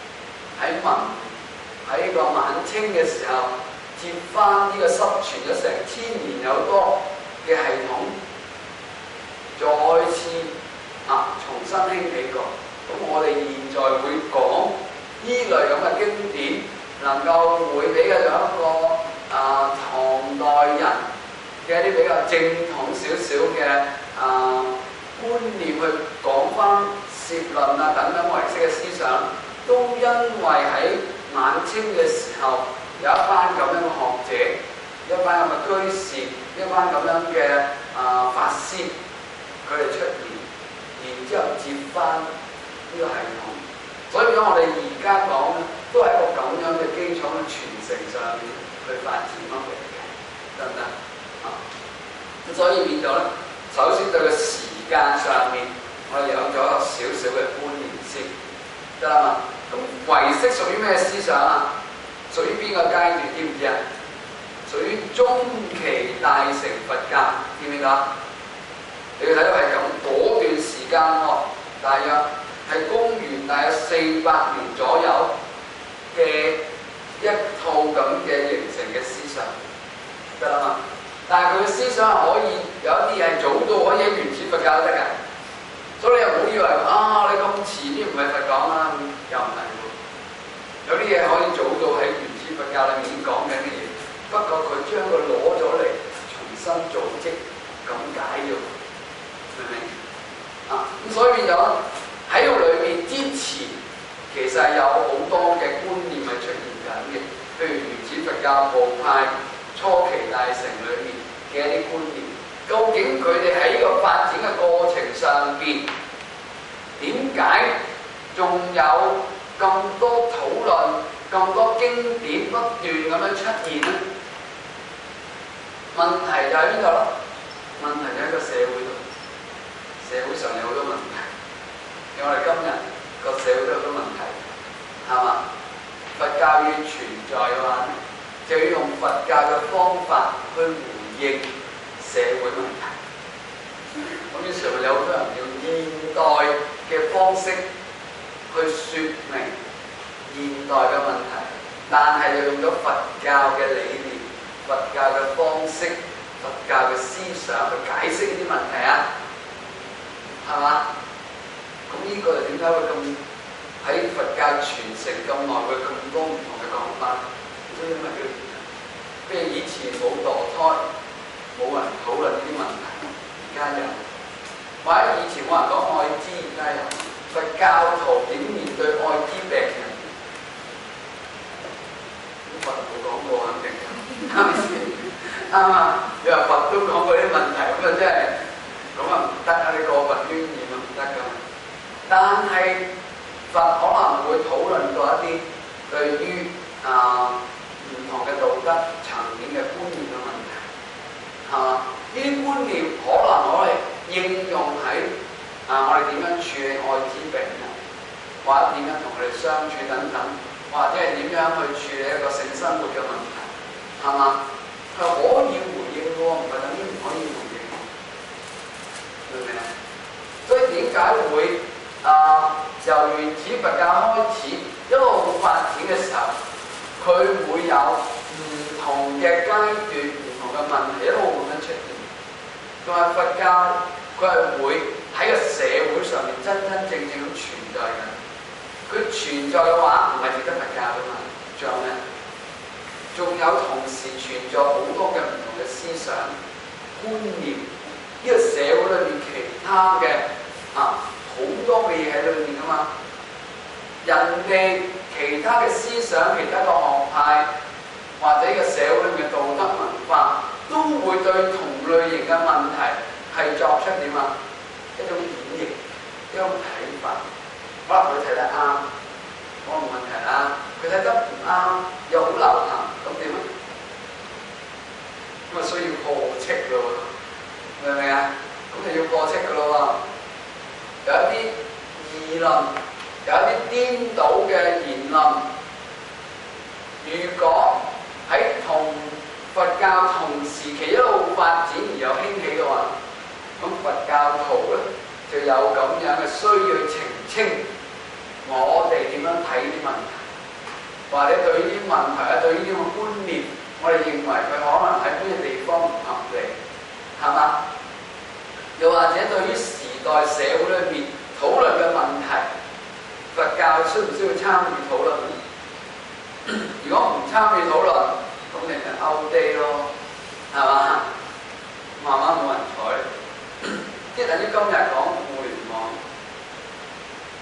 喺個晚清嘅時候。接翻呢個失傳咗成1000年有多嘅系統，再次重新興起過。咁我哋現在會講呢類咁嘅經典，能夠會比較有一個唐代人嘅一啲比較正統少少嘅觀念去講翻攝論啊等等唯識嘅思想，都因為喺晚清嘅時候有一班咁樣嘅學者，一班咁嘅居士，一班咁樣嘅法師，佢哋出現，然之後接翻呢個系統。所以講我哋而家講咧，都係一個咁樣嘅基礎嘅傳承上面去發展落嚟嘅，得唔得啊？咁所以變咗咧，首先對個時間上面，我哋有咗少少嘅觀念先，得啦嘛。咁唯識屬於咩思想啊？屬於邊個階段？知唔知啊？屬於中期大乘佛教，知唔知啊？你要睇到係咁嗰段時間喎，大約係公元大約400年左右嘅一套咁嘅形成嘅思想，得啦嘛。但係佢嘅思想係可以有一啲係早到可以喺原始佛教都得㗎，所以你又唔好以為你咁遲啲唔係佛講啦，又唔係喎。有啲嘢可以早到喺原始佛教裏面已經講緊嘅嘢，不過佢將佢攞咗嚟重新組織咁解啫，明唔明？咁所以變咗喺個裏面之前，其實係有好多嘅觀念係出現緊嘅，譬如原始佛教部派初期大乘裏面嘅一啲觀念，究竟佢哋喺呢個發展嘅過程上邊，點解仲有咁多討論、咁多經典不斷咁樣出現呢？問題就喺邊度咯？問題就喺個社會度，社會上有好多問題。我哋今日個社會都有好多問題，係嘛？佛教要存在嘅話，就要用佛教嘅方法去回應社會問題。咁於是乎有好多人用現代嘅方式去説明現代嘅問題，但係又用咗佛教嘅理念、佛教嘅方式、佛教嘅思想去解釋呢啲問題啊，係嘛？咁呢個就點解會咁喺佛教傳承咁耐，會咁多唔同嘅講法？都因為呢個原因。譬如以前冇墮胎，冇人討論呢啲問題，而家有；或者以前冇人講愛滋，而家有。佛教徒點面對愛滋病人？佛冇講過肯定，啱唔啱？啱啊！你話佛都講過啲問題，咁啊真係咁啊唔得啊！你過分渲染啊唔得㗎。但係佛可能會討論到一啲對於唔同嘅道德層面嘅觀念嘅問題，係嘛？呢啲觀念可能我哋應用喺我哋點樣處理愛滋病人，或者點樣同佢哋相處等等，或者係點樣去處理一個性生活嘅問題，係嘛？係可以回應嘅喎，唔係等於唔可以回應，明唔明啊？所以點解會由原始佛教開始一路發展嘅時候，佢會有唔同嘅階段、唔同嘅問題一路咁樣出現。同埋佛教佢係會喺個社會上面真真正正咁存在嘅。佢存在嘅話，唔係淨得佛教㗎嘛，仲有咩？仲有同時存在好多嘅唔同嘅思想觀念，呢個社會裏面其他嘅好多嘅嘢喺裏面㗎嘛。人哋其他嘅思想、其他嘅學派，或者個社會裏面嘅道德文化，都會對同類型嘅問題係作出點啊？一種演繹，一種睇法。可能佢睇得啱，我冇問題啦。佢睇得唔啱，又好流行，咁點啊？咁啊需要破斥咯，明唔明啊？咁就要破斥噶咯喎。有一啲議論，有一啲顛倒嘅言論，如果喺同佛教同時期一路發展而有興起嘅話，咁佛教徒咧就有咁樣嘅需要澄清我哋點樣睇呢啲問題，或者對呢啲問題啊，對呢啲咁嘅觀念，我哋認為佢可能喺邊個地方唔合理，係嘛？又或者對於時代社會裏面討論嘅問題，佛教需唔需要參與討論？如果唔參與討論，咁你咪 out day 咯，係嘛？慢慢冇人睬，即係等於今日講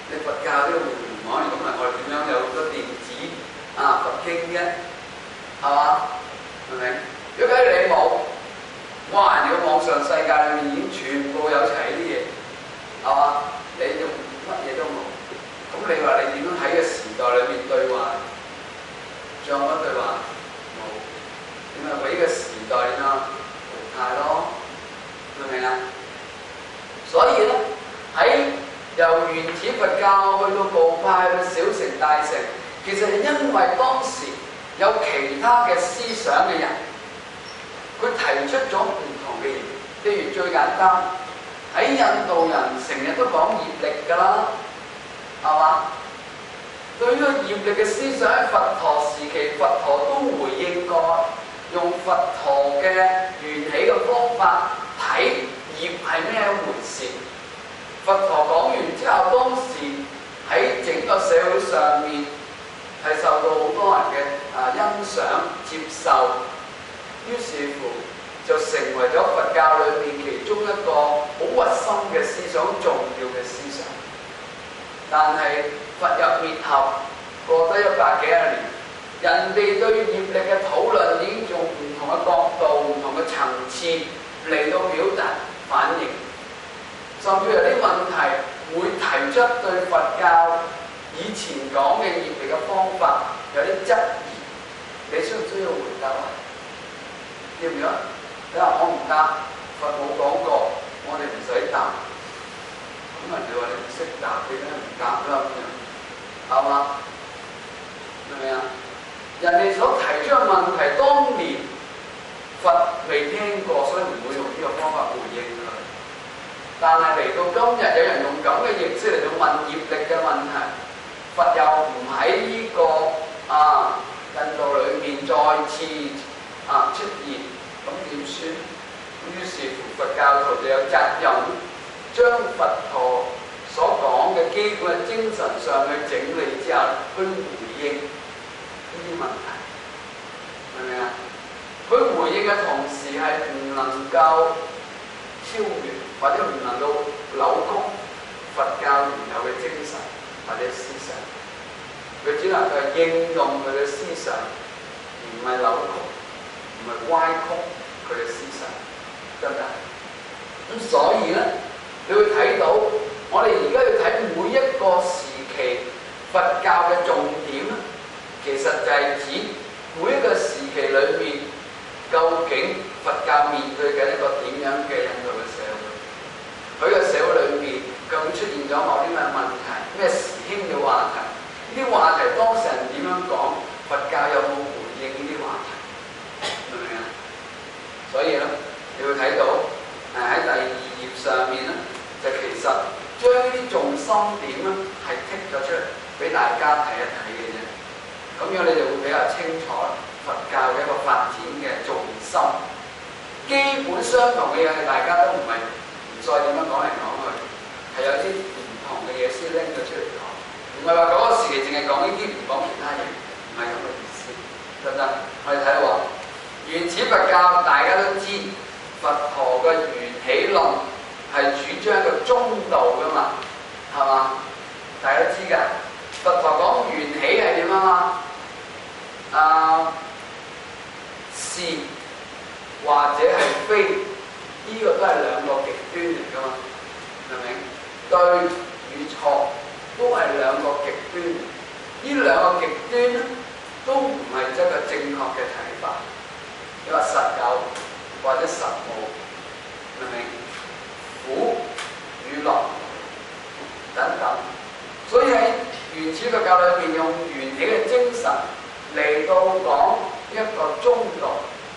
你佛教都要互聯網，咁咪我哋點樣有好多電子佛經啫？係嘛？明唔明？如果假如你冇，哇！人哋個網上世界裏面已經全部有齊呢啲嘢，係嘛？你就乜嘢都冇。咁你話你點樣喺個時代裏面對話？仲有乜對話？冇。點解俾個時代點啊？淘汰咯，明唔明啊？所以咧，喺由原始佛教去到部派去小乘大乘，其實係因為當時有其他嘅思想嘅人，佢提出咗唔同嘅嘢。譬如最簡單，喺印度人成日都講業力㗎啦，係嘛？對於呢個業力嘅思想，喺佛陀時期，佛陀都回應過，用佛陀嘅緣起嘅方法睇業係咩一回事。佛陀講完之後，當時喺整個社會上面係受到好多人嘅欣賞接受，於是乎就成為咗佛教裏面其中一個好核心嘅思想，好重要嘅思想。但係佛入滅後過得100幾年，人哋對業力嘅討論已經用唔同嘅角度、唔同嘅層次嚟到表達反應，甚至有啲問題會提出對佛教以前講嘅業力嘅方法有啲質疑，你需唔需要回答啊？要唔要？你話我唔答，佛冇講過，我哋唔使答。咁人哋話你唔識答，你梗係唔答啦咁樣，係嘛？明唔明啊？人哋所提出嘅問題，當年佛未聽過，所以唔會用呢個方法回應佢。但係嚟到今日，有人用咁嘅形式嚟到問業力嘅問題，佛又唔喺呢個印度裏面再次出現，咁點算？於是乎佛教徒就有責任將佛陀所講嘅基本嘅精神上去整理之後，去回應呢啲問題，明唔明啊？佢回應嘅同時係唔能夠超越或者唔能夠扭曲佛教原有嘅精神或者思想，佢只能夠應用佢嘅思想，而唔係扭曲，唔係歪曲佢嘅思想，得唔得？咁所以咧，你會睇到我哋而家要睇每一個時期佛教嘅重點咧，其實就係指每一個時期裏面究竟佛教面對嘅一個點樣嘅印度嘅社會，佢嘅社會裏面究竟出現咗某啲咩問題，咩時興嘅話題，呢啲話題當事人點樣講，佛教有冇回應呢啲話題，明唔明啊？所以咧，你會睇到喺第2頁上面咧，就其實將呢啲重心點咧係剔咗出嚟俾大家睇一睇嘅啫。咁樣你就會比較清楚佛教嘅一個發展嘅重心。基本相同嘅嘢，大家都唔再點樣講嚟講去，係有啲唔同嘅嘢先拎咗出嚟講。唔係話嗰個時期淨係講呢啲，唔講其他嘢，唔係咁嘅意思，得唔得？我哋睇下話原始佛教，大家都知佛陀嘅緣起論係主張一個中道噶嘛，係嘛？大家都知㗎。佛陀講緣起係點啊嘛？是或者係非，呢個都係兩個極端嚟㗎嘛，明唔明？對與錯都係兩個極端，呢兩個極端咧都唔係一個正確嘅睇法。你話實有或者實冇，明唔明？苦與樂等等，所以喺原始佛教裏面用緣起嘅精神嚟到講一個中道。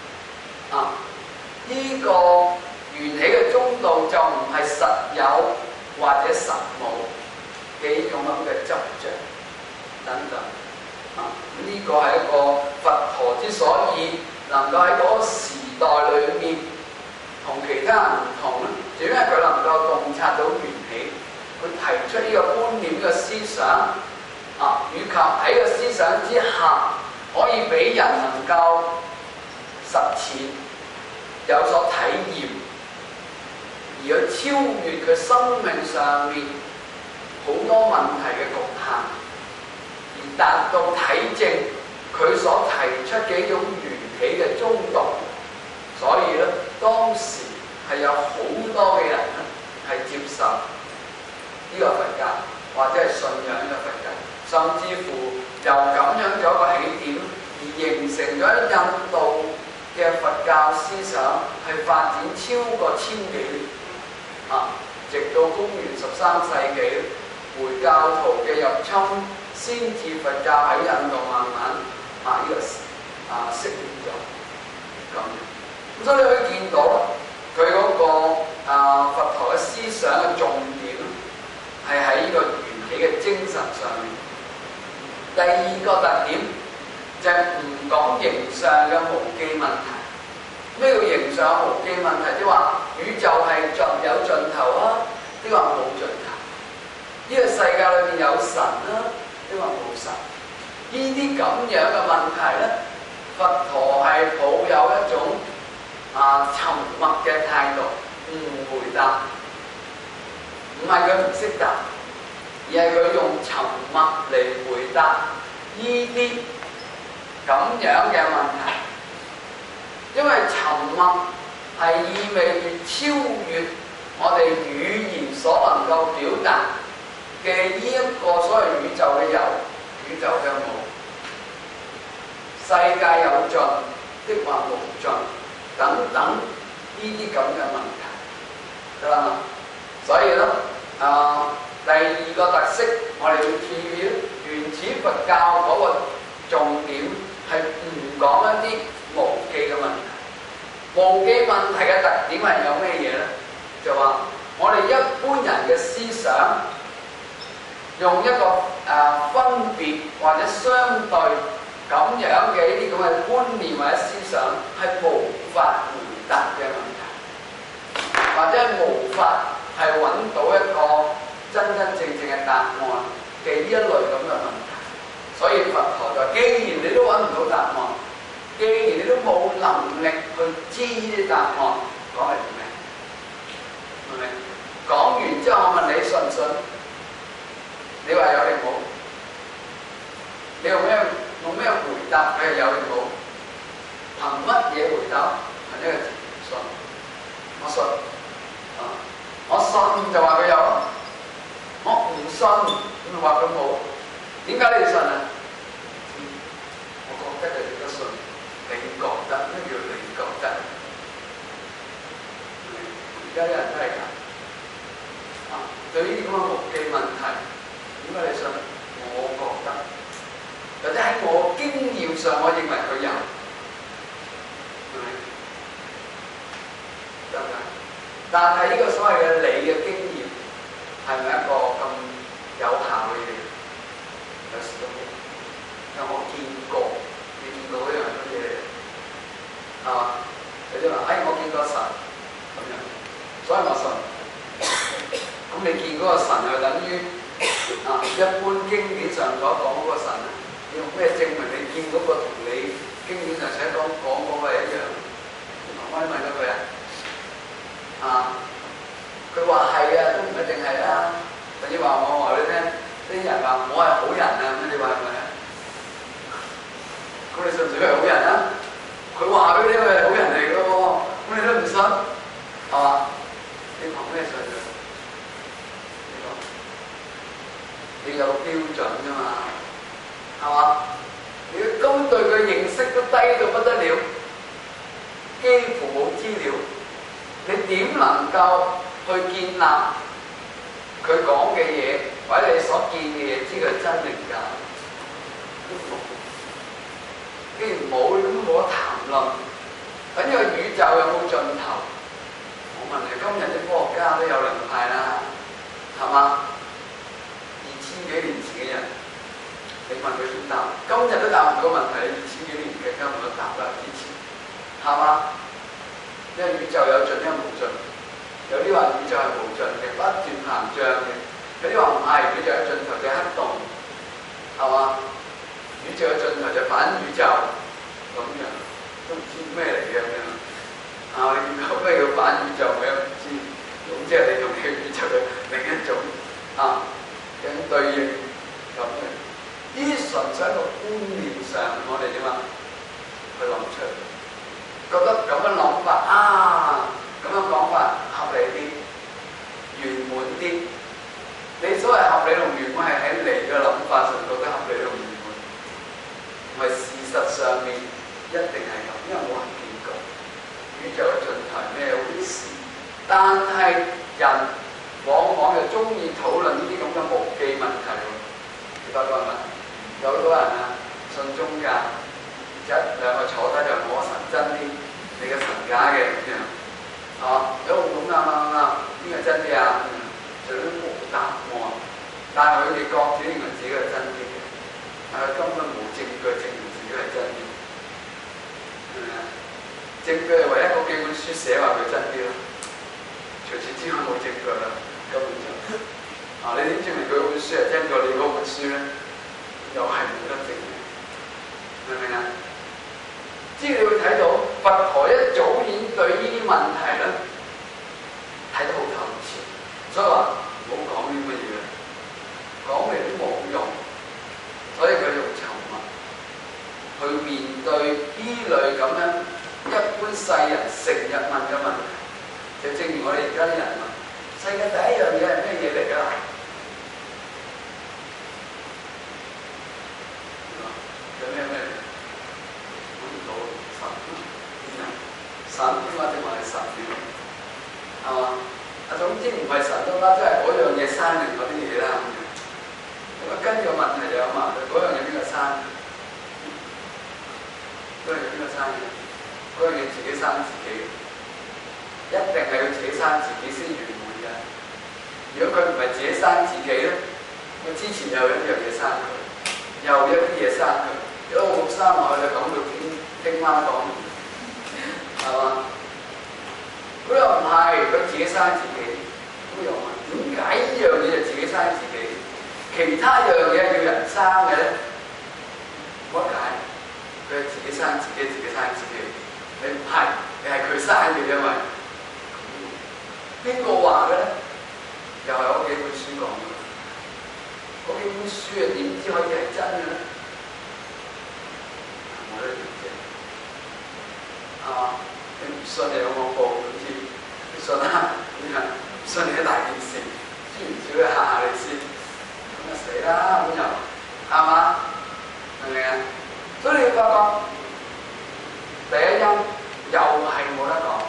呢個緣起嘅中道就唔係實有或者實冇嘅呢種咁嘅執着等等。呢個係一個佛陀之所以能夠喺嗰個時代裏面同其他人唔同咧，就因為佢能夠洞察到緣起，佢提出呢個觀念、呢個思想以及喺個思想之下可以俾人能夠實踐、有所體驗，而去超越佢生命上面好好多問題嘅局限，而達到體證佢所提出嘅一種緣起嘅中道。所以咧，當時係有好多嘅人咧係接受呢個佛教，或者係信仰呢個佛教，甚至乎由咁樣做一個起點，而形成咗印度嘅佛教思想係發展超過千幾年直到公元13世紀，回教徒嘅入侵，先至佛教喺印度慢慢適應咗咁。所以你可以見到佢嗰個佛陀嘅思想嘅重點係喺呢個緣起嘅精神上面。第二個特點就係唔講形上嘅無記問題。咩叫形上無記問題？即係話宇宙係有盡頭啊，即係話冇盡頭。呢個世界裏面有神啊，即係話冇神。呢啲咁樣嘅問題咧，佛陀係抱有一種沉默嘅態度，唔回答。唔係佢唔識答，而係佢用沉默嚟回答呢啲咁樣嘅問題。因為沉默係意味住超越我哋語言所能夠表達嘅呢一個所謂宇宙嘅有、宇宙嘅無、世界有盡的或無盡等等呢啲咁嘅問題，得啦嘛？所以咧，第二個特色，我哋要注意原始佛教嗰個重點係唔講一啲無記嘅問題。無記問題嘅特點係有咩嘢咧？就話我哋一般人嘅思想，用一個分別或者相對咁樣嘅呢啲咁嘅觀念或者思想，係無法回答嘅問題，或者係無法係揾到一個真真正正嘅答案嘅呢一類咁嘅問題。所以佛陀就既然你都揾唔到答案，既然你都冇能力去知呢啲答案，講係點咩？明唔明？講完之後，我問你信唔信？你話有定冇？你用咩回答？佢係有定冇？憑乜嘢回答？憑呢個字信。我信。我信就話佢有，我唔信咁就話佢冇。點解你信啊？我覺得佢值得信。你覺得咩叫你覺得？而家啲人都係咁。對呢啲咁嘅無記問題，點解你信？我覺得，或者喺我經驗上，我認為佢有，係咪？得唔得？但係呢個所謂嘅你嘅經驗，係咪一個咁有效嘅嘢？有時都冇，因為我見過，你見過嗰樣乜嘢？係嘛？有啲話，我見過神咁樣，所以我信。咁你見嗰個神係等於一般經典上所講嗰個神啊？你用咩證明你見嗰個同你經典上寫講嗰個係一樣？我問咗佢佢話係啊，都唔一定係啦。或者話我話你聽，啲人話我係好人啊，咁你話係咪啊？咁你信唔信佢係好人啊？佢話俾你聽佢係好人嚟嘅喎，咁你都唔信，係嘛？你憑咩信佢？你有標準㗎嘛？係嘛？你根對佢認識都低到不得了，幾乎冇資料，你點能夠去建立佢講嘅嘢，或者你所見嘅嘢，知佢係真定假？都冇。既然冇，咁冇得談論。咁呢個宇宙有冇盡頭？我問你，今日啲科學家都有兩派啦，係嘛？2000幾年前嘅人，你問佢點答？今日都答唔到問題，2000幾年更加冇得答啦。之前係嘛？因為宇宙有盡，因為無盡。有啲話宇宙係無盡嘅，不斷膨脹嘅；有啲話唔係，宇宙有盡頭就黑洞，係嘛？宇宙有盡頭就反宇宙咁樣，都唔知咩嚟嘅咁樣。你見到咩叫反宇宙嘅唔知，總之係你用嘅宇宙嘅另一種嘅一定係咁，因為冇人見過宇宙嘅盡頭係咩回事。但係人往往就中意討論呢啲咁嘅無記問題喎。你發覺係咪？有好多人啊，信宗教，一兩個坐低就我神真啲，你嘅神假嘅咁樣，有咁啱，邊個真啲啊？就都冇答案，但係佢哋各自認為自己係真啲嘅，但係根本冇證據證明自己係真啲，係咪啊？證據係唯一嗰幾本書寫話佢真啲咯，除此之外冇證據啦，根本就你點證明佢本書係真過你嗰本書咧？又係冇得證明，明唔明啊？即係你會睇到佛陀一早已經對呢啲問題咧睇得好透徹，所以話唔好講啲乜嘢，講嚟都冇用，所以佢用沉默去面對呢類咁樣一般世人成日問嘅問題，就正如我哋而家啲人問：世界第一樣嘢係咩嘢嚟㗎？有咩咩？揾唔到神或者話係神點？係嘛？總之唔係神都啦，即係嗰樣嘢生嚟嗰啲嘢啦。咁啊，跟住個問題就有矛盾，嗰樣嘢邊個生？嗰樣嘢邊個生嘅？嗰樣嘢自己生自己，一定係要自己生自己先圓滿嘅。如果佢唔係自己生自己咧，佢之前又有一樣嘢生佢，又有啲嘢生佢，一路生落去就講到天花講，係嘛？佢又唔係，佢自己生自己，咁又問點解呢樣嘢就自己生自己，其他樣嘢係要人生嘅咧？冇得解，佢係自己生自己，自己生自己。你唔係，你係佢生嘅，因為邊個話嘅咧？又係嗰幾本書講嘅，嗰幾本書啊點知可以係真嘅咧？我都點知？你唔信你有冇報咁知？你信啦，你係唔信你一大件事，需唔需要嚇下你先？咁就死啦，咁就係嘛？明唔明啊？所以你要發覺第一因又係冇得講，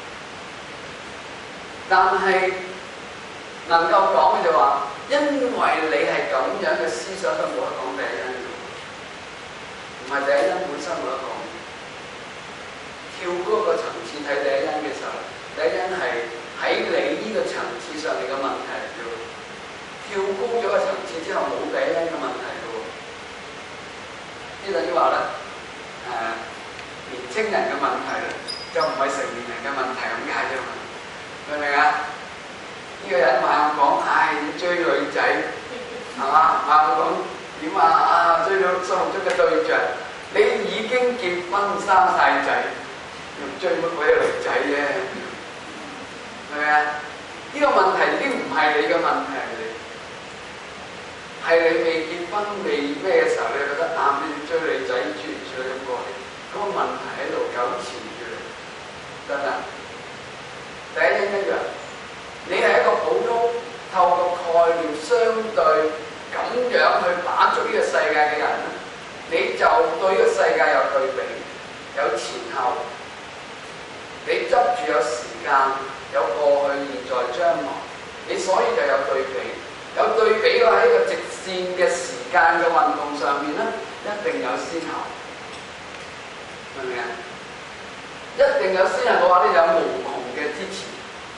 但係能夠講嘅就話，因為你係咁樣嘅思想，都冇得講第一因，唔係第一因本身冇得講。跳高個層次睇第一因嘅時候，第一因係喺你呢個層次上你嘅問題嚟嘅喎。跳高咗個層次之後冇第一因嘅問題嘅喎。即係等於話咧，年青人嘅問題咧，就唔係成年人嘅問題咁解啫嘛。明唔明啊？呢個人話我講，要追女仔，係嘛？話我講點追到心目中嘅對象，你已經結婚生晒仔。又追乜鬼女仔啫？係咪啊？呢個問題已經唔係你嘅問題嚟，係你未結婚未咩嘅時候，你覺得你要追女仔，追唔追咁過嚟？咁個問題喺度糾纏住你，得唔得？第一因一樣，你係一個普通透過概念相對咁樣去把捉呢個世界嘅人咧，你就對呢個世界有對比，有前後。你執住有時間，有過去、現在、將來，你所以就有對比。有對比嘅話，喺一個直線嘅時間嘅運動上面咧，一定有先後，明唔明啊？一定有先後嘅話咧，有無窮嘅支持。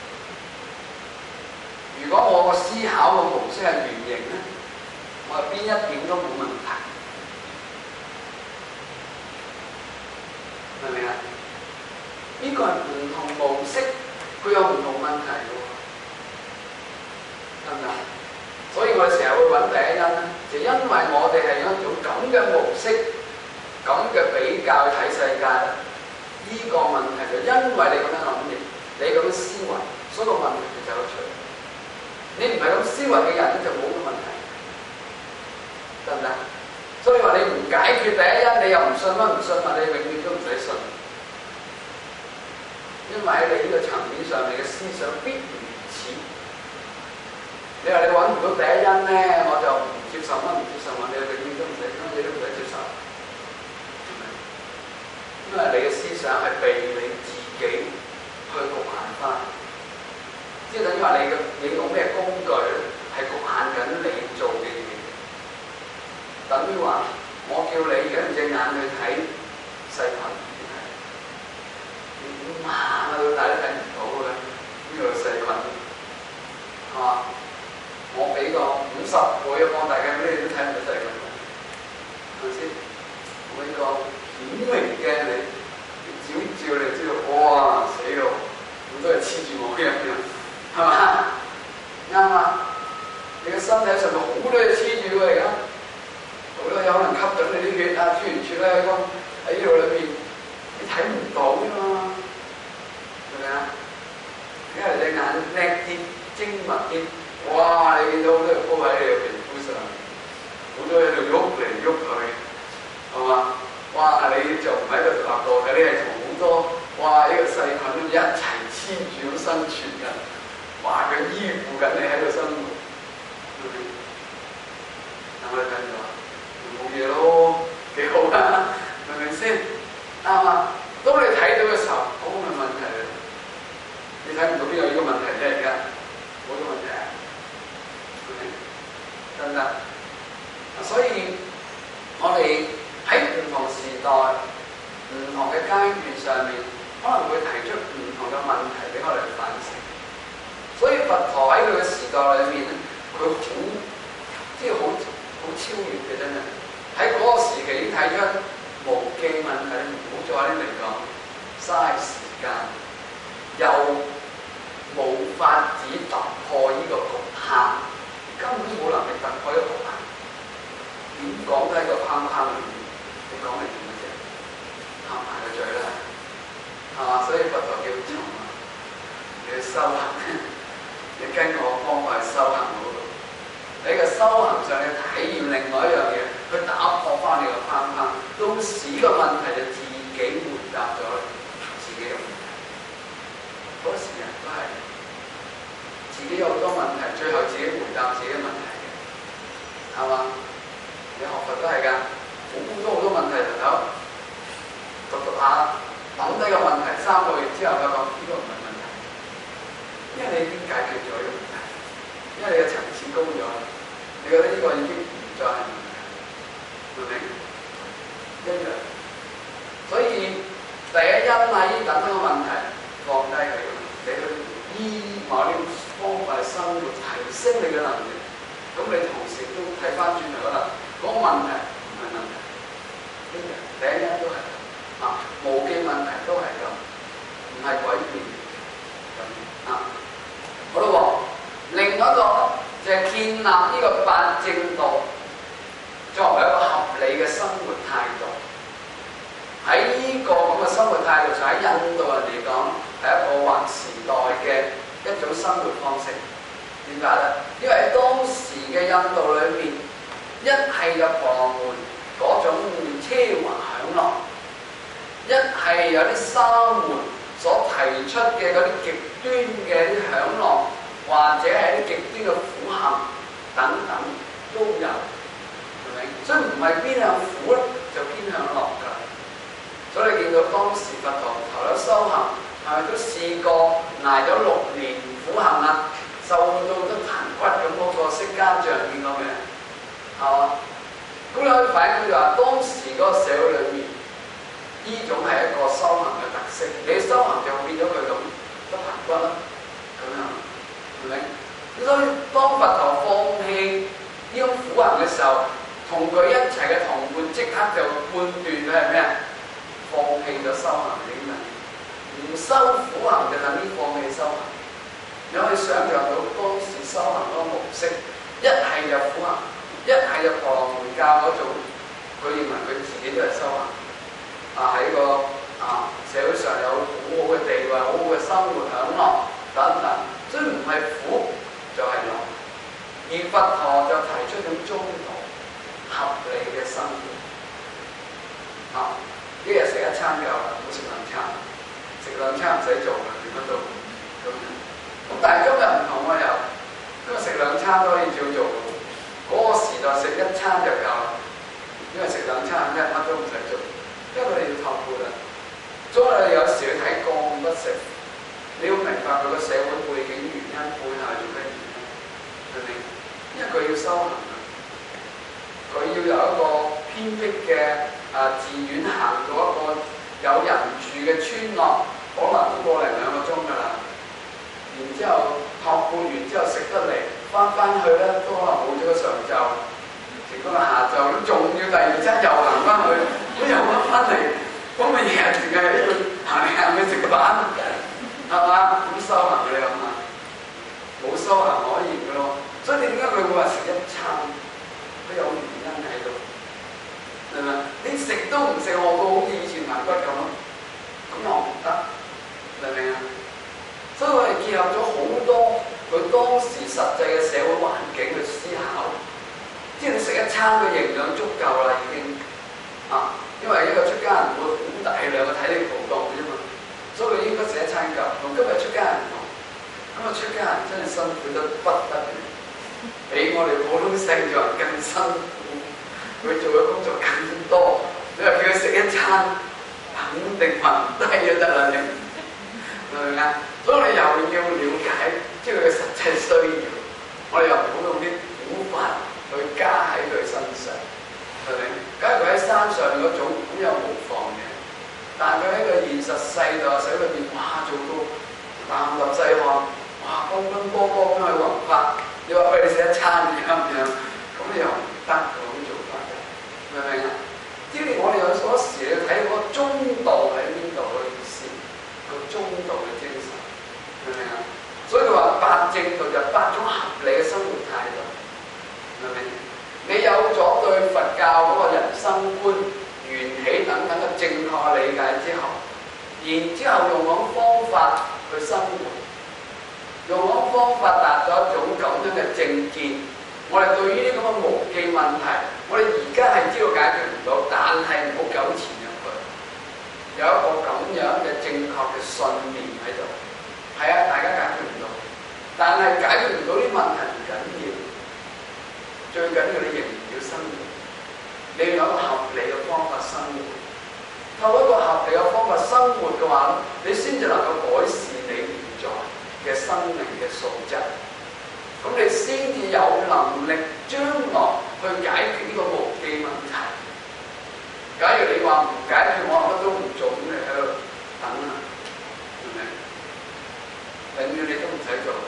如果我個思考嘅模式係圓形咧，我係邊一點都冇問題，明唔明啊？呢個係唔同模式，佢有唔同問題嘅喎，得唔得？所以我哋成日會揾第一因咧，就因為我哋係用一種咁嘅模式、咁嘅比較去睇世界咧。呢個問題就因為你咁樣諗嘢，你咁樣思維，所以個問題就走咗出嚟。你唔係咁思維嘅人咧，就冇個問題，得唔得？所以話你唔解決第一因，你又唔信乜唔信物，你永遠都唔使信。因為喺你呢個層面上，你嘅思想必然如此。你話你揾唔到第一因咧，我就唔接受乜唔接受乜，你永遠都唔使，乜嘢都唔使接受。呢為你嘅思想係被你自己去局限翻，即係等於話你用咩工具咧，係局限緊你做嘅嘢。等於話我叫你用隻眼去睇細菌，你盲啊到大都睇唔到嘅，呢個細菌係嘛？我俾個50倍嘅放大鏡俾你都睇唔到細菌，係咪先？我呢個顯微鏡你照一照你知道，哇死咯！咁都係黐住我嘅樣，係嘛？啱啊！你嘅身體上面好多嘢黐住㗎而家，好多有可能吸緊你啲血啊，諸如此類喺呢度裏邊，你睇唔到㗎嘛？係咪啊？因為你眼叻啲、精密啲，哇！你見到好多嘢鋪喺你嘅皮膚上，好多喺度喐嚟喐去，係嘛？哇！你就唔喺度立過嘅，你係同好多哇呢個細菌一齊黐住咁生存嘅，哇！佢依附緊你喺度生活，但我哋睇到冇嘢咯，幾好啊，明唔明先？啱啊！當你睇到嘅時候，嗰個咪問題啦。你睇唔到邊有呢個問題啫？而家冇呢個問題啊，得唔得？所以我哋喺唔同時代、唔同嘅階段上面，可能會提出唔同嘅問題俾我哋反省。所以佛陀喺佢嘅時代裏面咧，佢好即係好超越嘅，真係喺嗰個時期已經睇出無記問題，唔好再嚟講嘥時間，又冇法子突破呢個局限，根本冇能力突破呢個局限，點講都喺個框框裏面。你講嚟做乜啫？合埋個嘴啦，係嘛？所以佛陀叫做你去修行，你跟我方法去修行嗰度，喺個修行上你體驗另外一樣嘢，去打破翻你個框框，到時個問題就自己回答咗自己嘅問題。嗰時人都係自己有好多問題，最後自己回答自己嘅問題嘅，係嘛？你學佛都係㗎。好多問題就讀下，諗低個問題3個月之後，佢講呢個唔係問題，因為你已經解決咗呢個問題，因為你嘅層次高咗，你覺得呢個已經唔再係問題，明唔明？一樣。所以第一因喺等等嘅問題放低佢，你去依某啲方法生活，提升你嘅能力，咁你同時都睇翻轉頭啦，嗰個問題唔係問題。第一因都係無記問題都係咁，唔係改變咁好咯喎，另外一個就係建立呢個八正道作為一個合理嘅生活態度。喺呢個咁嘅生活態度上，喺印度人嚟講係一個劃時代嘅一種生活方式。點解咧？因為喺當時嘅印度裏面，一係就婆羅門嗰種奢華享樂，一係有啲沙門所提出嘅嗰啲極端嘅啲享樂，或者係啲極端嘅苦行等等都有，係咪？所以唔係邊向苦咧，就偏向樂㗎。所以你見到當時佛陀頭有修行，係咪都試過捱咗6年苦行啊，瘦到都彈骨咁嗰個釋迦像見過未啊？係嘛？咁你可以反映佢就話當時嗰個社會裏面，呢種係一個修行嘅特色。你修行就變咗佢咁得彈骨啦，咁樣係咪？咁所以當佛陀放棄呢種苦行嘅時候，同佢一齊嘅同伴即刻就判斷佢係咩啊？放棄咗修行呢啲嘢，唔修苦行就等於放棄修行。你可以想象到當時修行嗰個模式，一係就苦行。一係就婆羅門教嗰種，佢認為佢自己都係修行，喺個社會上有好好嘅地位、好好嘅生活享樂等等，所以唔係苦就係樂。而佛陀就提出一種中道合理嘅生活，一日食1餐夠啦，唔好食2餐，食2餐唔使做嘅，點樣都咁樣。咁但係今日唔同喎，又今日食2餐都可以照做。嗰個時代食1餐就夠啦，因為食2餐乜都唔使做，因為佢哋要透過啦， progressive， 你要明白佢個社會背景原因背後係做咩原因，明唔明？因為佢要修行啊，佢要由一個偏僻嘅寺院行到一個有人住嘅村落，可能都過嚟2個鐘㗎啦。然之後托缽完之後食得嚟，翻去咧都可能冇咗個上晝，剩翻個下晝，咁仲要第二日又行翻去，咁又翻嚟，咁咪日日淨係喺度行嚟行去食飯，係嘛？咁修行你諗下，冇修行可以嘅咯。所以你點解佢會話食一餐？佢有原因喺度，係咪？你食都唔食，我到好似以前排骨咁咯，咁又唔得，明唔明啊？所以我哋結合咗好多佢當時實際嘅社會環境去思考，即係你食一餐嘅營養足夠啦，已經啊，因為一個出家人會好大量嘅體力勞動啫嘛，所以佢應該食一餐夠。同今日出家人唔同，咁啊出家人真係辛苦得不得了，比我哋普通聖人更辛苦，佢做嘅工作更多。你話叫佢食一餐，肯定暈低就得啦，你明唔明啊？所以你又要了解，即係佢嘅實際需要。我哋又唔好用啲古法去加喺佢身上，係咪？假如佢喺山上嗰種咁又無妨嘅，但係佢喺個現實世代社會裏邊，哇做到南立西漢，哇奔奔波波咁去弘法，你話俾你食一餐咁樣，咁你又唔得咁做法嘅，明唔明啊？即係我哋有嗰時你睇嗰個中道喺邊度嘅意思，個中道嘅精神。明唔明啊？所以佢話八正道就8種合理嘅生活態度，明唔明？你有咗對佛教嗰個人生觀、緣起等等嘅正確理解之後，然之後用嗰種方法去生活，用嗰種方法達咗一種咁樣嘅正見。我哋對於呢啲咁嘅無記問題，我哋而家係知道解決唔到，但係唔好糾纏入去，有一個咁樣嘅正確嘅信念喺度。係啊，大家解決唔到，但係解決唔到啲問題唔緊要，最緊要你仍然要生活，你要有一個合理嘅方法生活。透過一個合理嘅方法生活嘅話，你先至能夠改善你現在嘅生命嘅素質，咁你先至有能力將來去解決呢個無記問題。假如你話唔解決，我乜都唔做，咁你喺度等啊，係咪？永遠你都唔使做，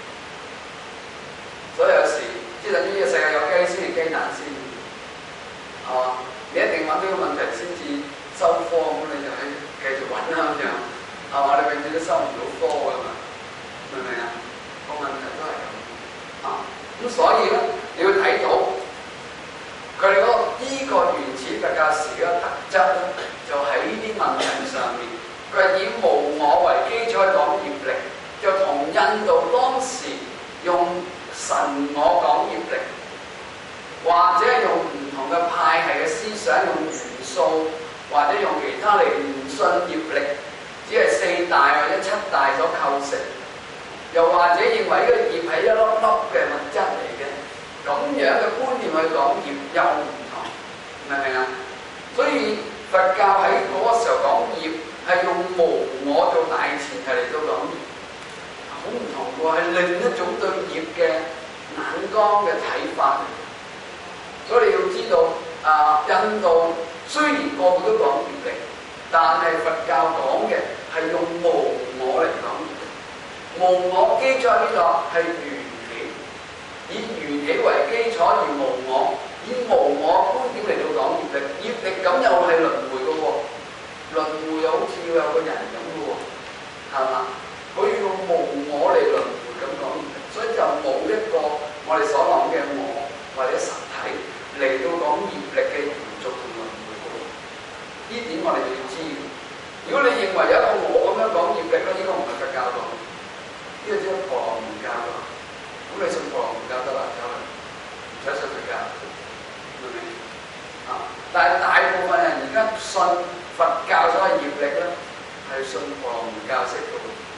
所以有時即係等於呢個世界有雞先係雞蛋先，係嘛？你一定揾到個問題先至收科，咁你就喺繼續揾啦咁樣，係嘛？你永遠都收唔到科㗎嘛，明唔明啊？個問題都係咁啊，咁所以咧，你要睇到佢哋嗰個依個原始佛教時嘅特質咧，就喺呢啲問題上面，佢係以無我為基礎去講業力。就同印度當時用神我講業力，或者用唔同嘅派系嘅思想，用元素或者用其他嚟唔信業力，只係4大或者7大所構成，又或者認為呢個業係一粒粒嘅物質嚟嘅，咁樣嘅觀念去講業又唔同，明唔明啊？所以佛教喺嗰個時候講業係用無我做大前提嚟到講業。好唔同喎，係另一種對業嘅眼光嘅睇法。所以你要知道，印度雖然個個都講業力，但係佛教講嘅係用無我嚟講業力。無我基礎呢度係緣起，以緣起為基礎而無我，以無我觀點嚟到講業力。業力咁又係輪迴嘅喎，輪迴又好似要有個人咁嘅喎，係嘛？佢要用無我嚟輪迴咁講，所以就冇一個我哋所諗嘅我或者實體嚟到講業力嘅延續同輪迴嘅。呢點我哋要知。如果你認為有一個我咁樣講業力咧，呢個唔係佛教講，呢個只係婆羅門教講。咁你信婆羅門教得啦，走啦，唔使信佛教，明唔明啊？但係大部分人而家信佛教所謂業力咧，係信婆羅門教式嘅。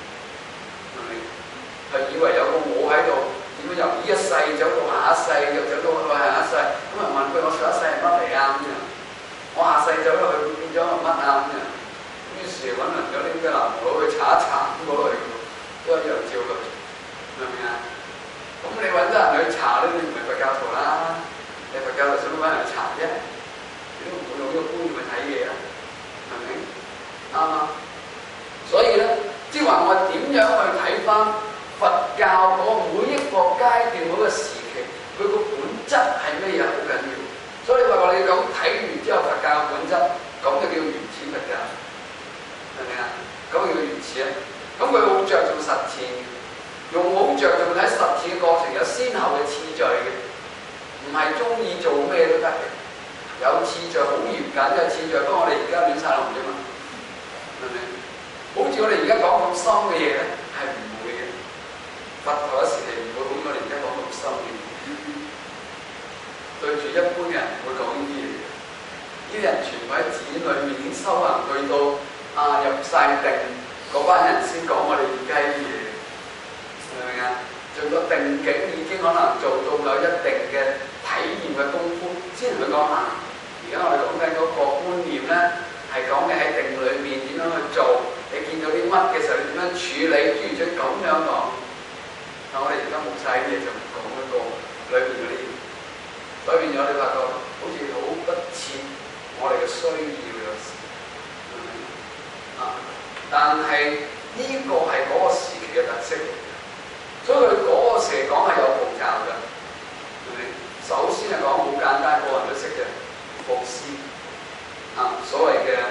係以為有個我喺度，點樣由呢一世走到下一世，又走到去下一世，咁啊問佢我上一世係乜嚟啊咁樣，我下世走落去變咗係乜啊咁樣，於是揾人有啲咩南無佬去查一查， 啱？所以咧，即係話我點樣去睇翻佛教嗰每一個階段嗰個時期，佢個本質係咩嘢好緊要。所以你話你咁睇完之後，佛教嘅本質，咁就叫原始佛教，係咪啊？咁叫原始啊。咁佢好着重實踐，用好着重喺實踐嘅過程有先後嘅次序嘅，唔係中意做咩都得嘅。有次序好嚴謹嘅次序，不過我哋而家亂晒龍啫嘛，係咪？好似我哋而家講咁深嘅嘢咧，係唔會嘅。佛陀嗰時係唔會好似我哋而家講咁深嘅嘢。對住一般人唔會講呢啲嘢嘅。呢啲人全部喺寺院裏面已經修行去到入晒定，嗰班人先講我哋而家啲嘢，明唔明啊？做個定境已經可能做到有一定嘅體驗嘅功夫，先同佢講下。而家我哋講緊嗰個觀念咧，係講嘅喺定裏面點樣去做，你見到啲乜嘅時候，你點樣處理，諸如此類咁樣講。但我哋而家冇晒啲嘢，就唔講嗰個裏面嗰啲嘢，所以變咗你發覺好似好不切我哋嘅需要有時，但係呢個係嗰個時期嘅特色嚟嘅，所以佢嗰個時嚟講係有步驟嘅，係咪？首先係講好簡單，個人都識嘅。布施所謂嘅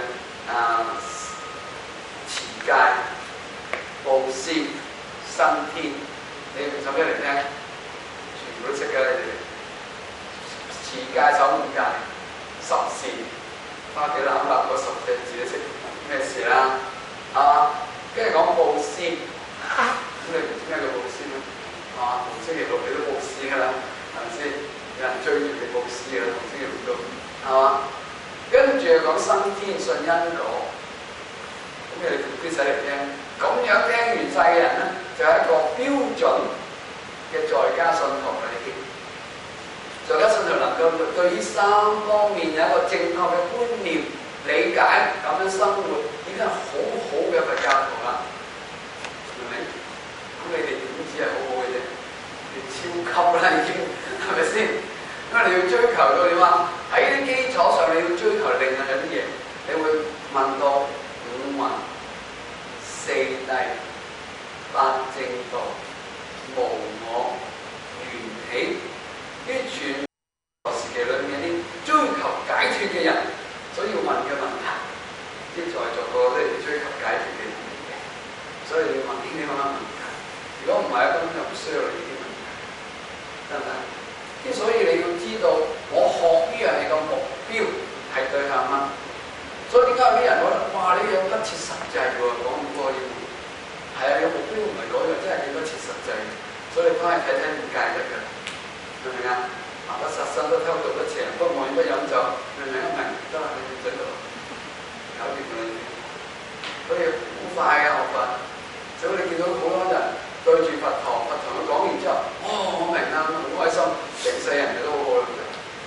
持戒、布施、生天，你用手機嚟聽，全部都識嘅你哋。持戒守五戒，十善，花幾攬立嗰10隻字都識咩事啦，係嘛？跟住講布施，咁你唔知咩叫布施咩？係嘛？逢星期六你都布施㗎啦，係咪先？有人追住你布施㗎啦，逢星期六都。係嘛？跟住講生天信因果，咁你哋啲仔嚟聽，咁樣聽完晒嘅人咧，就係一個標準嘅在家信徒啦。已經在家信徒能夠對呢3方面有一個正確嘅觀念理解，咁樣生活已經係好好嘅佛教徒啦，係咪？咁你哋點知係好好嘅啫？你超級啦，已經係咪先？因為你要追求到點啊？喺啲基礎上，你要追求另外有啲嘢，你會問到五蘊、四諦、八正道、無我、緣起，呢啲全部時期裏面啲追求解脫嘅人所要問嘅問題，啲在座個都係追求解脫嘅人嚟嘅，所以你要問呢啲咁嘅問題。如果唔係，根本就唔需要你呢啲問題，得唔得？所以你要知道，我學呢樣嘢嘅目標係對向乜？所以點解有啲人覺得哇，呢樣不切實際喎？講咁多嘢，係啊，你個目標唔係嗰樣，真係幾不切實際。所以你翻去睇睇五戒得㗎，明唔明啊？不殺生，不偷盜，不邪，不妄語，不飲酒，明唔明啊？明得啦，你唔使讀，搞掂啦已經。所以好快嘅學法，所以你見到好多人對住佛堂，佛堂佢講完之後，我明啦，好開心。成世人都好好啦，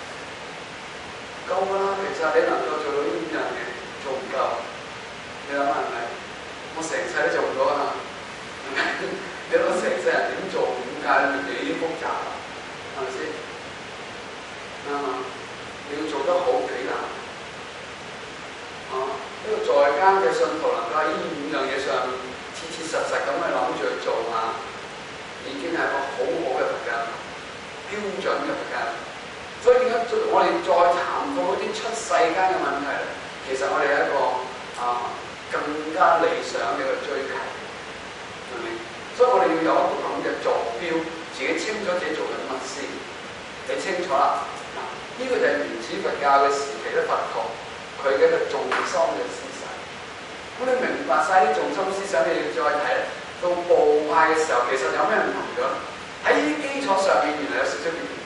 夠啦。其實你能夠做到呢5樣嘢，做唔夠。你諗下係咪？我成世都做唔到啊！係咪？你諗成世人點做5戒裏面幾複雜啊？係咪先？啱嘛？你要做得好幾難。呢個在家嘅信徒能夠喺呢5樣嘢上面切切實實咁去諗住去做下，已經係一個好好嘅佛教。標準嘅佛教，所以點解我哋再談到嗰啲出世間嘅問題咧？其實我哋係一個更加理想嘅一個追求，係咪？所以我哋要有一個咁嘅坐標，自己清楚自己做緊乜先。你清楚啦，呢個就係原始佛教嘅時期嘅佛陀，佢嘅一個重心嘅思想。咁你明白晒啲重心思想，你要再睇到部派嘅時候，其實有咩唔同咗？喺呢啲基礎上面，原來有少少變化。